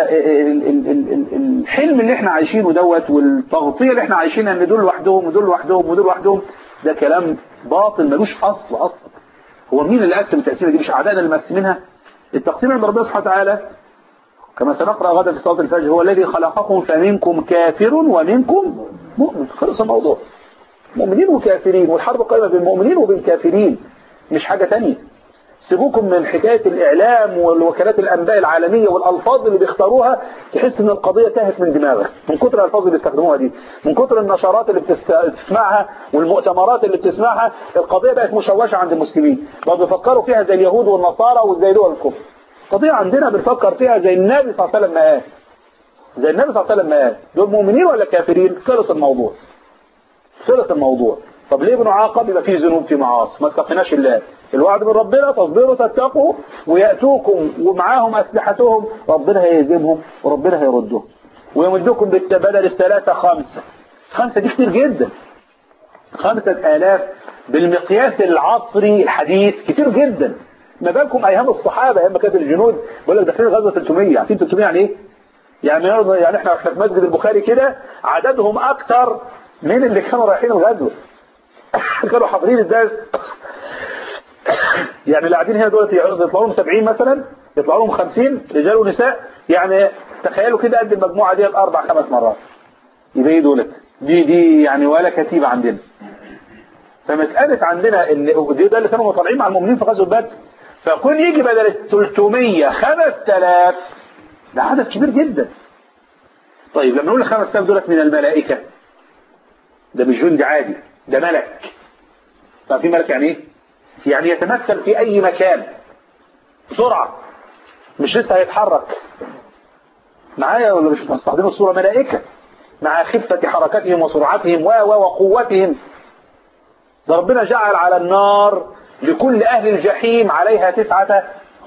فالحلم اللي احنا عايشينه دوت والتغطية اللي احنا عايشينها ان دول لوحدهم ودول لوحدهم ودول لوحدهم، ده كلام باطل ملوش اصلا. هو مين اللي قسم التقسيمه دي؟ مش اعدائنا اللي مقسمينها؟ التقسيم عند ربنا سبحانه وتعالى كما سنقرأ غدا في صلاة الفجر هو الذي خلقكم فمنكم كافر ومنكم مؤمن. خلص الموضوع. مؤمنين وكافرين، والحرب قائمة بين المؤمنين وبين الكافرين، مش حاجة تانية. سيبوكم من حكاية الإعلام والوكالات الأنباء العالمية والألفاظ اللي بيختاروها، تحس إن القضية تاهت من دماغك من كتر الألفاظ اللي بيستخدموها دي، من كتر النشرات اللي بتسمعها والمؤتمرات اللي بتسمعها. القضية بقت مشوشة عند المسلمين، بقوا بيفكروا فيها زي اليهود والنصارى وزي دول الكفر. القضية عندنا بنفكر فيها زي النبي صلى الله عليه وسلم ما قال. زي النبي صلى الله عليه وسلم ما قال. دول مؤمنين ولا كافرين؟ خلص الموضوع. خلص الموضوع. طب ليه بنعاقب؟ يبقى فيه ذنوب، في معاصي، ما اتقناش الله. الوعد من ربنا تصبروا تتقوا ويأتوكم ومعاهم أسلحتهم، ربنا هيهزمهم وربنا هيردهم ويمدكم بدل الثلاثة خمسة. خمسة دي كتير جدا. 5000 بالمقياس العصري الحديث كتير جدا. ما بالكم أيام الصحابة أيام ما كانت الجنود بقول لك داخلين غزوة 300. عارفين 300 يعني إيه؟ يعني احنا في مسجد البخاري كده عددهم أكتر من اللي كانوا رايحين الغزوة. كانوا حاضرين الدرس. يعني اللي قاعدين هنا دول يطلعوا لهم 70 مثلا، يطلعوا لهم 50 رجال ونساء. يعني تخيلوا كده قد المجموعة دي 4-5 مرات. يبقى ايه دولت؟ دي يعني ولا كتيبة عندنا. فمسألة عندنا ان ده اللي كانوا طالعين مع المؤمنين في غزوة بدر، فكون يجي بدل ال 300 5000، ده عدد كبير جدا. طيب لما نقول ال 5000 دولت من الملائكة، ده مش جندي عادي، ده ملك. ففي ملك يعني ايه؟ يعني يتمثل في اي مكان بسرعة، مش لسه هيتحرك معايا ولا مش مستخدمين الصورة؟ ملائكة مع خفة حركتهم وسرعتهم وقوتهم. ده ربنا جعل على النار لكل أهل الجحيم عليها 19.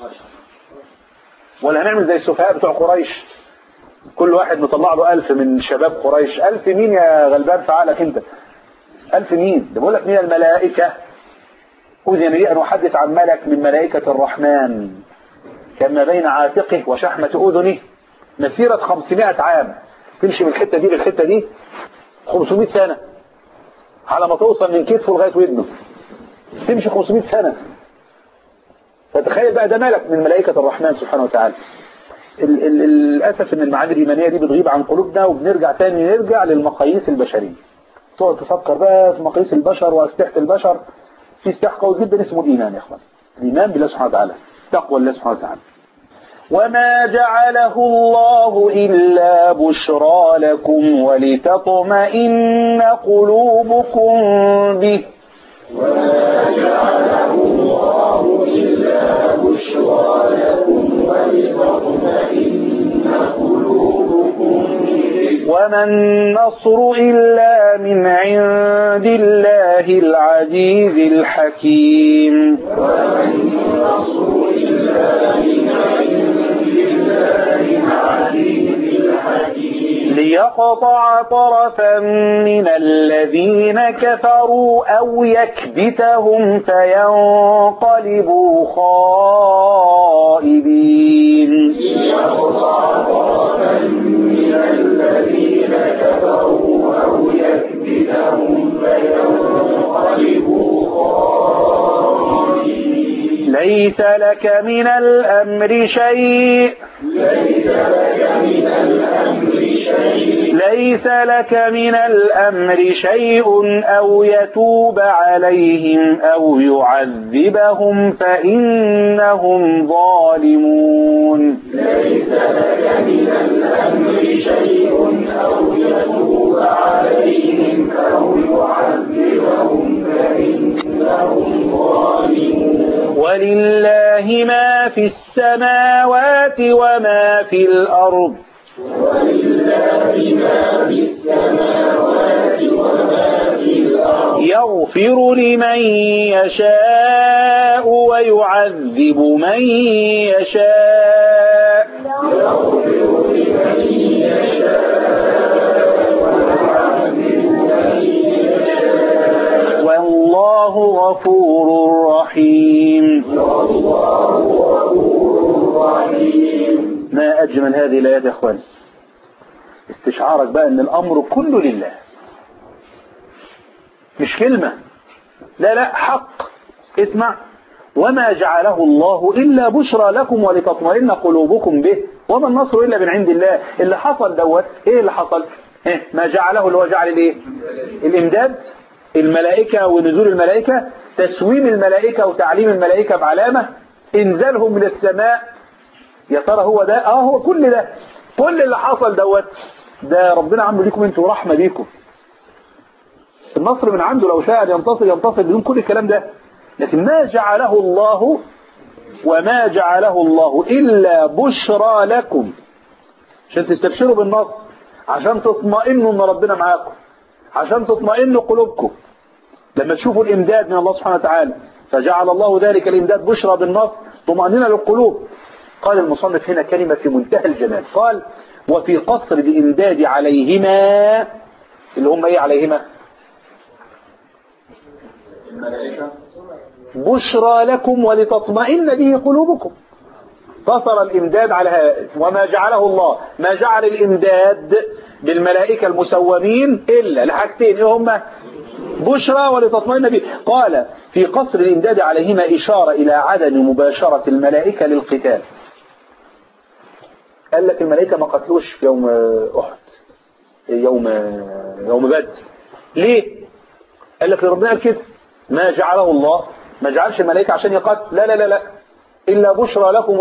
ولا هنعمل زي السفهاء بتوع قريش، كل واحد مطلع له 1000 من شباب قريش. 1000 مين يا غلبان في عقلك انت؟ 1000 مين؟ ده بقول لك من الملائكة. أذن لي أن أحدث عن ملك من ملائكة الرحمن كان ما بين عاتقه وشحمة أذنه مسيرة 500 عام، تمشي من الحتة دي للحتة دي 500 سنة على ما توصل من كتفه لغاية ودنه، تمشي 500 سنة. فتخيل بقى ده ملك من ملائكة الرحمن سبحانه وتعالى. للأسف ان المعاني الإيمانية دي بتغيب عن قلوبنا، وبنرجع تاني نرجع للمقاييس البشرية. تقعد تفكر بقى في مقاييس البشر وأسلحة البشر. في سلاح قوي جدا اسمه الإيمان يا اخوان، الإيمان بالله سبحانه وتعالى، تقوى الله سبحانه وتعالى. وما جعله الله إلا بشرى لكم ولتطمئن قلوبكم به. وما جعله الله إلا بشرى لكم ولتطمئن قلوبكم به. وما النصر إلا من عند الله العزيز الحكيم. وما النصر إلا من عند الله العزيز الحكيم. ليقطع طرفا من الذين كفروا أو يكبتهم فينقلبوا خائبين. ليقطع طرفا من الذين كفروا أو يكبتهم فينقلبوا خائبين. ليس لك من الأمر شيء. ليس لك من الأمر شيء. ليس لك من الأمر شيء أو يتوب عليهم أو يعذبهم فإنهم ظالمون. ليس لك من الأمر شيء أو يتوب عليهم أو يعذبهم فإنهم ظالمون. ولله ما في السماوات وما في الأرض. ولله ما في السماوات وما في الأرض. يغفر لمن يشاء ويعذب من يشاء. يغفر لمن يشاء ويعذب من يشاء. والله غفور رحيم. والله غفور رحيم. ما أجمل هذه الآيات يا أخواني، استشعارك بقى أن الأمر كله لله، مش كلمة، لا لا، حق. اسمع، وما جعله الله إلا بشرى لكم ولتطمئن قلوبكم به وما النصر إلا من عند الله. اللي حصل دوت إيه اللي حصل؟ ما جعله اللي هو جعل الإيه؟ الإمداد، الملائكة ونزول الملائكة، تسويم الملائكة وتعليم الملائكة بعلامة، إنزالهم من السماء. يا ترى هو ده؟ هو كل ده، كل اللي حصل دوت ده ربنا عامله ليكم انتوا، رحمة بيكم. النصر من عنده، لو شاء ينتصر بدون كل الكلام ده. لكن ما جعله الله، وما جعله الله إلا بشرى لكم، عشان تستبشروا بالنصر، عشان تطمئنوا ان ربنا معاكم، عشان تطمئنوا قلوبكم لما تشوفوا الإمداد من الله سبحانه وتعالى. فجعل الله ذلك الإمداد بشرى بالنصر، طمأنينة للقلوب. قال المصنف هنا كلمة في منتهى الجمال، قال وفي قصر الإمداد عليهما، اللي هم ايه عليهما؟ بشرى لكم ولتطمئن به قلوبكم. قصر الإمداد على وما جعله الله، ما جعل الإمداد بالملائكة المسومين إلا لحاجتين، ايه هما؟ بشرى ولتطمئن به. قال في قصر الإمداد عليهما إشارة إلى عدم مباشرة الملائكة للقتال. قال لك الملائكة ما قتلوش في يوم أحد، يوم بدر. ليه؟ قال لك ربنا قال كده، ما جعله الله، ما جعلش الملائكة عشان يقاتل، لا لا لا لا، إلا بشرى لكم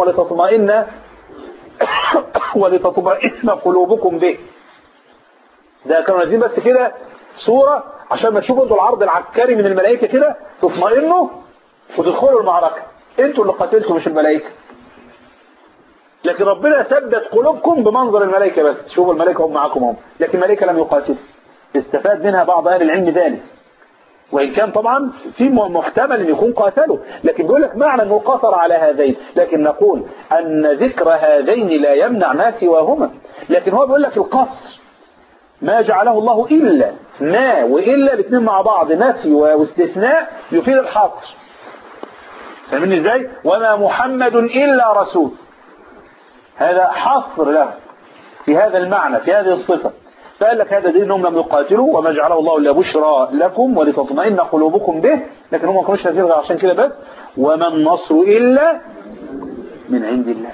ولتطمئن قلوبكم به. ده كانوا نازلين بس كده صورة عشان ما تشوفوا انتوا العرض العسكري من الملائكة كده تطمئنوا وتدخلوا المعركة. انتوا اللي قتلتوا مش الملائكة. لكن ربنا ثبت قلوبكم بمنظر الملائكة بس. شوفوا الملائكة هم معاكم هم، لكن الملائكة لم يقاتلوا. استفاد منها بعض أهل العلم ذلك، وإن كان طبعا في محتمل أن يكون قاتلوا، لكن بيقول لك معنى أنه قصر على هذين. لكن نقول أن ذكر هذين لا يمنع ما سواهما، لكن هو بيقول لك القصر ما جعله الله إلا، ما وإلا الاثنين مع بعض نفي واستثناء يفيد الحصر. فاهمين ازاي؟ وما محمد إلا رسول، هذا حصر له في هذا المعنى في هذه الصفة. فقال لك هذا دين انهم لم يقاتلوا وما جعله الله الا بشرى لكم ولتطمئن قلوبكم به، لكن هم ما كانوش نازلين غير عشان كده بس. وما النصر الا من عند الله.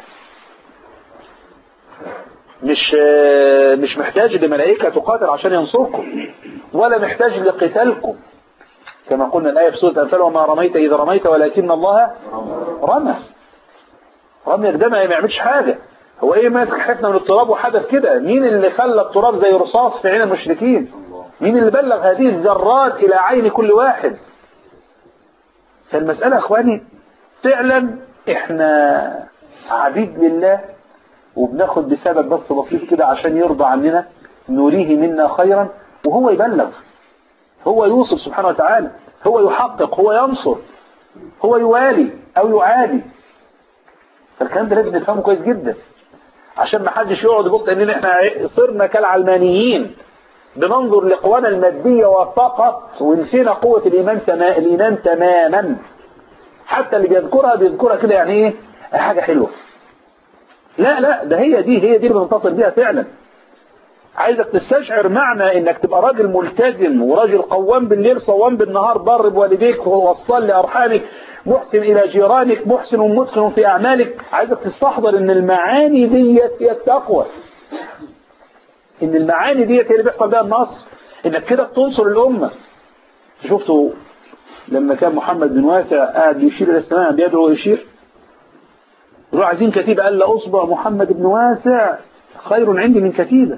مش محتاج لملائكة تقاتل عشان ينصركم، ولا محتاج لقتالكم، كما قلنا الآية في سورة الأنفال: وما رميت إذا رميت ولكن الله رمى. رميك ده ما يعملش حاجة. هو ايه ماسك حتنا من التراب وحدث كده؟ مين اللي خلى التراب زي رصاص في عين المشركين؟ مين اللي بلغ هذه الذرات الى عين كل واحد؟ فالمسألة اخواني فعلا احنا عبيد لله، وبناخد بسبب بس بسيط كده عشان يرضى عننا، نريه منا خيرا، وهو يبلغ، هو يوصف سبحانه وتعالى، هو يحقق، هو ينصر، هو يوالي او يعادي. فالكلام ده لازم نفهمه كويس جدا، عشان ما حدش يقعد يبص اننا احنا صرنا كالعلمانيين بننظر لقوانا المادية وفقط، ونسينا قوة الإيمان تماما. حتى اللي بيذكرها كده يعني ايه؟ حاجة حلوة. لا لا، ده هي دي اللي بنتصل بيها فعلا. عايزك تستشعر معنى انك تبقى راجل ملتزم وراجل قوام بالليل صوام بالنهار، بر بوالديك ووصل لأرحامك، محسن إلى جيرانك، محسن ومتقن في أعمالك. عايزك تستحضر ان المعاني دي هي التقوى، ان المعاني دي هي اللي بيحصل بها النصر، انك كده بتنصر الأمة. شفتوا لما كان محمد بن واسع قاعد يشير إلى السماء بيدعو ويشير، يروح عايزين كتيبة، قال لا أصبع محمد بن واسع خير عندي من كتيبة.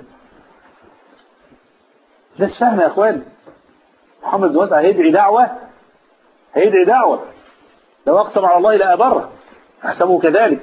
ناس فاهمة يا أخوان، محمد بن واسع هيدعي دعوة لو أقسم على الله لا أبره، أحسبه كذلك.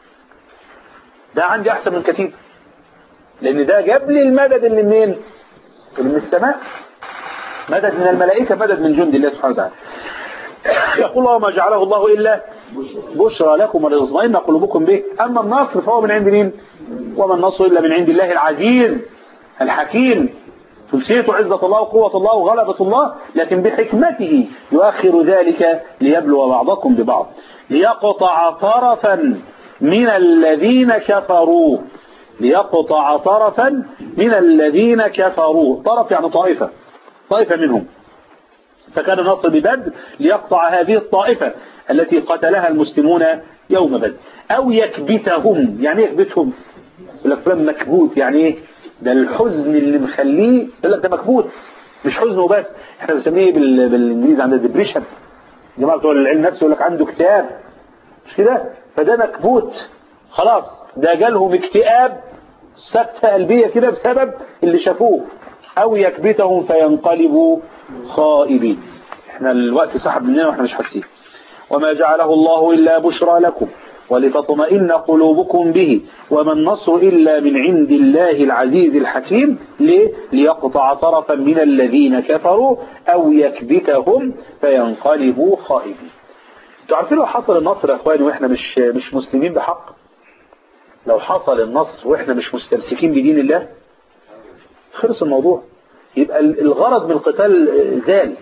ده عندي أحسن من كتيبة، لأن ده جاب لي المدد اللي منين؟ اللي من السماء، مدد من الملائكة، مدد من جند الله سبحانه وتعالى. يقول الله: ما جعله الله إلا بشرى لكم ولتطمئن قلوبكم به. أما النصر فهو من عند مين؟ وما النصر إلا من عند الله العزيز الحكيم. تنسيته عزة الله وقوة الله وغلبة الله، لكن بحكمته يؤخر ذلك ليبلو بعضكم ببعض، ليقطع طرفا من الذين كفروا. ليقطع طرفا من الذين كفروا، طرف يعني طائفة منهم. فكان النصر ببدر ليقطع هذه الطائفة التي قتلها المسلمون يوم بدر. أو يكبتهم، يعني يكبتهم يقول لك فلان مكبوت، يعني ايه؟ ده الحزن اللي مخليه، يقول لك ده مكبوت، مش حزن وبس، احنا بنسميه بالانجليزي عندنا ديبريشن. جماعة بتوع العلم نفسه يقول لك عنده اكتئاب، مش كده؟ فده مكبوت خلاص، ده جالهم اكتئاب، سكتة قلبية كده بسبب اللي شافوه. أو يكبتهم فينقلبوا خائبين. احنا الوقت سحب مننا واحنا مش حاسين. وما جعله الله إلا بشرى لكم ولتطمئن قلوبكم به، وما النصر إلا من عند الله العزيز الحكيم. ليه؟ ليقطع طرفا من الذين كفروا أو يكبتهم فينقلبوا خائبين. انتوا عارفين لو حصل النصر يا اخواني واحنا مش مسلمين بحق، لو حصل النصر واحنا مش مستمسكين بدين الله، خلص الموضوع، يبقى الغرض من القتال زال.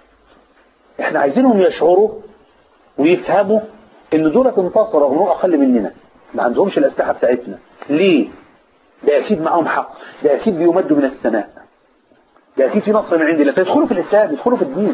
احنا عايزينهم يشعروا ويفهموا ان دول انتصروا رغم اقل مننا، ما عندهمش الاسلحه بتاعتنا. ليه؟ ده اكيد معاهم حق، ده اكيد بيمدوا من السماء، ده اكيد في نصر من عند الله، فيدخلوا في الاسلام، يدخلوا في الدين.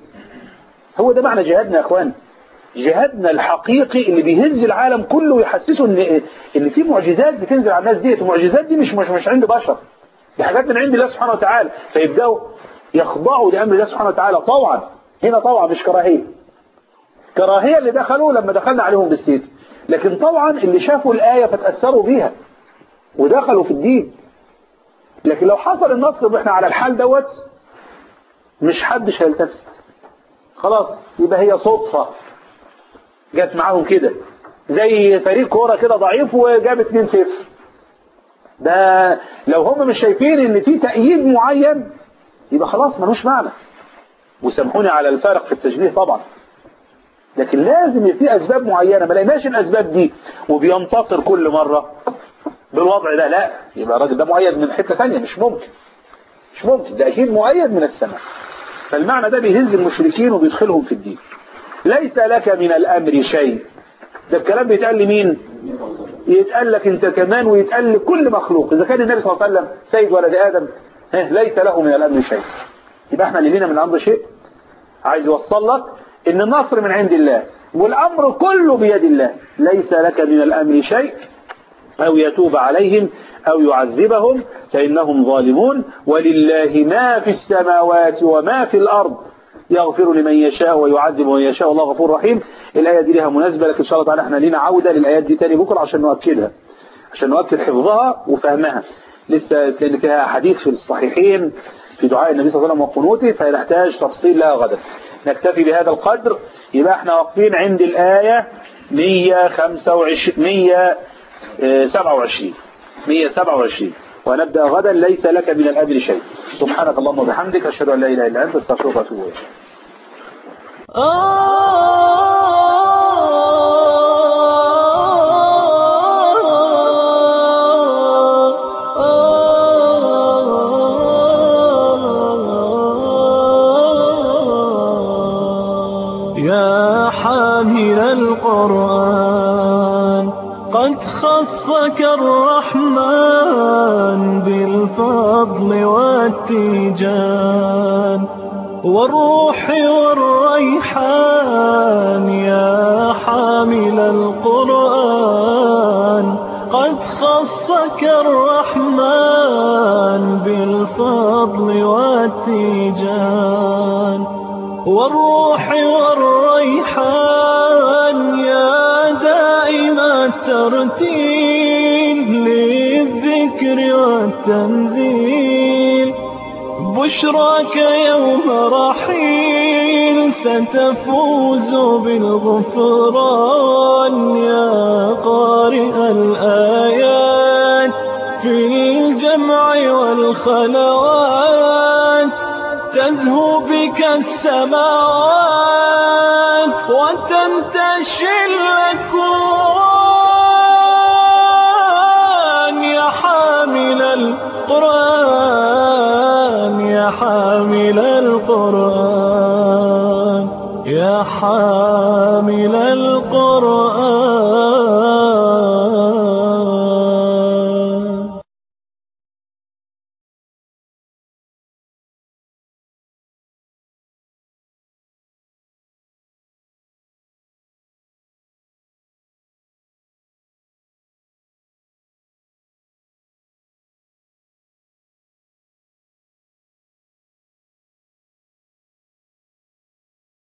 هو ده معنى جهادنا يا اخوان، جهادنا الحقيقي اللي بيهز العالم كله ويحسسه ان في معجزات بتنزل على الناس ديت، والمعجزات دي مش عند بشر، دي حاجات من عند الله سبحانه وتعالى. فيبداوا يخضعوا لامر الله سبحانه وتعالى طوعا، هنا طبعا مش كراهية. كراهية اللي دخلوا لما دخلنا عليهم بالسيف، لكن طبعا اللي شافوا الآية فتأثروا بيها ودخلوا في الدين. لكن لو حصل النصر واحنا على الحال دوت مش حدش هيلتفت، خلاص يبقى هي صدفة جت معاهم كده، زي فريق كورة كده ضعيف وجاب 2-0. ده لو هم مش شايفين ان في تأييد معين يبقى خلاص ملوش معنى. وسامحوني على الفارق في التشبيه طبعا، لكن لازم في اسباب معينة. ما لقيناش الاسباب دي وبينتصر كل مرة بالوضع ده، لا يبقى الراجل ده مؤيد من حتة ثانيه. مش ممكن، ده اكيد مؤيد من السماء. فالمعنى ده بيهز المشركين وبيدخلهم في الدين. ليس لك من الامر شيء، ده الكلام بيتقال لمين؟ يتقال لك انت كمان ويتقال لكل مخلوق. اذا كان النبي صلى الله عليه وسلم سيد ولد ادم ليس له من الامر شيء، يبقى احنا اللي لينا من الامر شيء. عايز يوصل لك ان النصر من عند الله والامر كله بيد الله. ليس لك من الامر شيء أو يتوب عليهم أو يعذبهم فإنهم ظالمون. ولله ما في السماوات وما في الأرض يغفر لمن يشاء ويعذب من يشاء والله غفور رحيم. الآية دي لها مناسبة، لكن إن شاء الله تعالى احنا لينا عودة للآيات دي تاني بكرة عشان نؤكدها، عشان نؤكد حفظها وفهمها. لسه لأن فيها حديث في الصحيحين في دعاء النبي صلى الله عليه وسلم وقنوته، فنحتاج تفصيل لها غدا. نكتفي بهذا القدر. يبقى احنا واقفين عند الآية 127 ونبدأ غدا. ليس لك من الأمر شيء. سبحانك اللهم وبحمدك أشهد أن لا إله إلا أنت أستغفرك وأتوب إليك. يا حامل القرآن قد خصك الرحمن بالفضل والتيجان والروح والريحان. يا حامل القرآن قد خصك الرحمن بالفضل والتيجان والروح والريحان. يا دائم الترتيل للذكر والتنزيل بشراك يوم رحيل ستفوز بالغفران. يا قارئ الآيات في الجمع والخلوات تزهو بك السماوات وتنتشي الأكوان. يا حامل القرآن يا حامل القرآن يا حامل القرآن.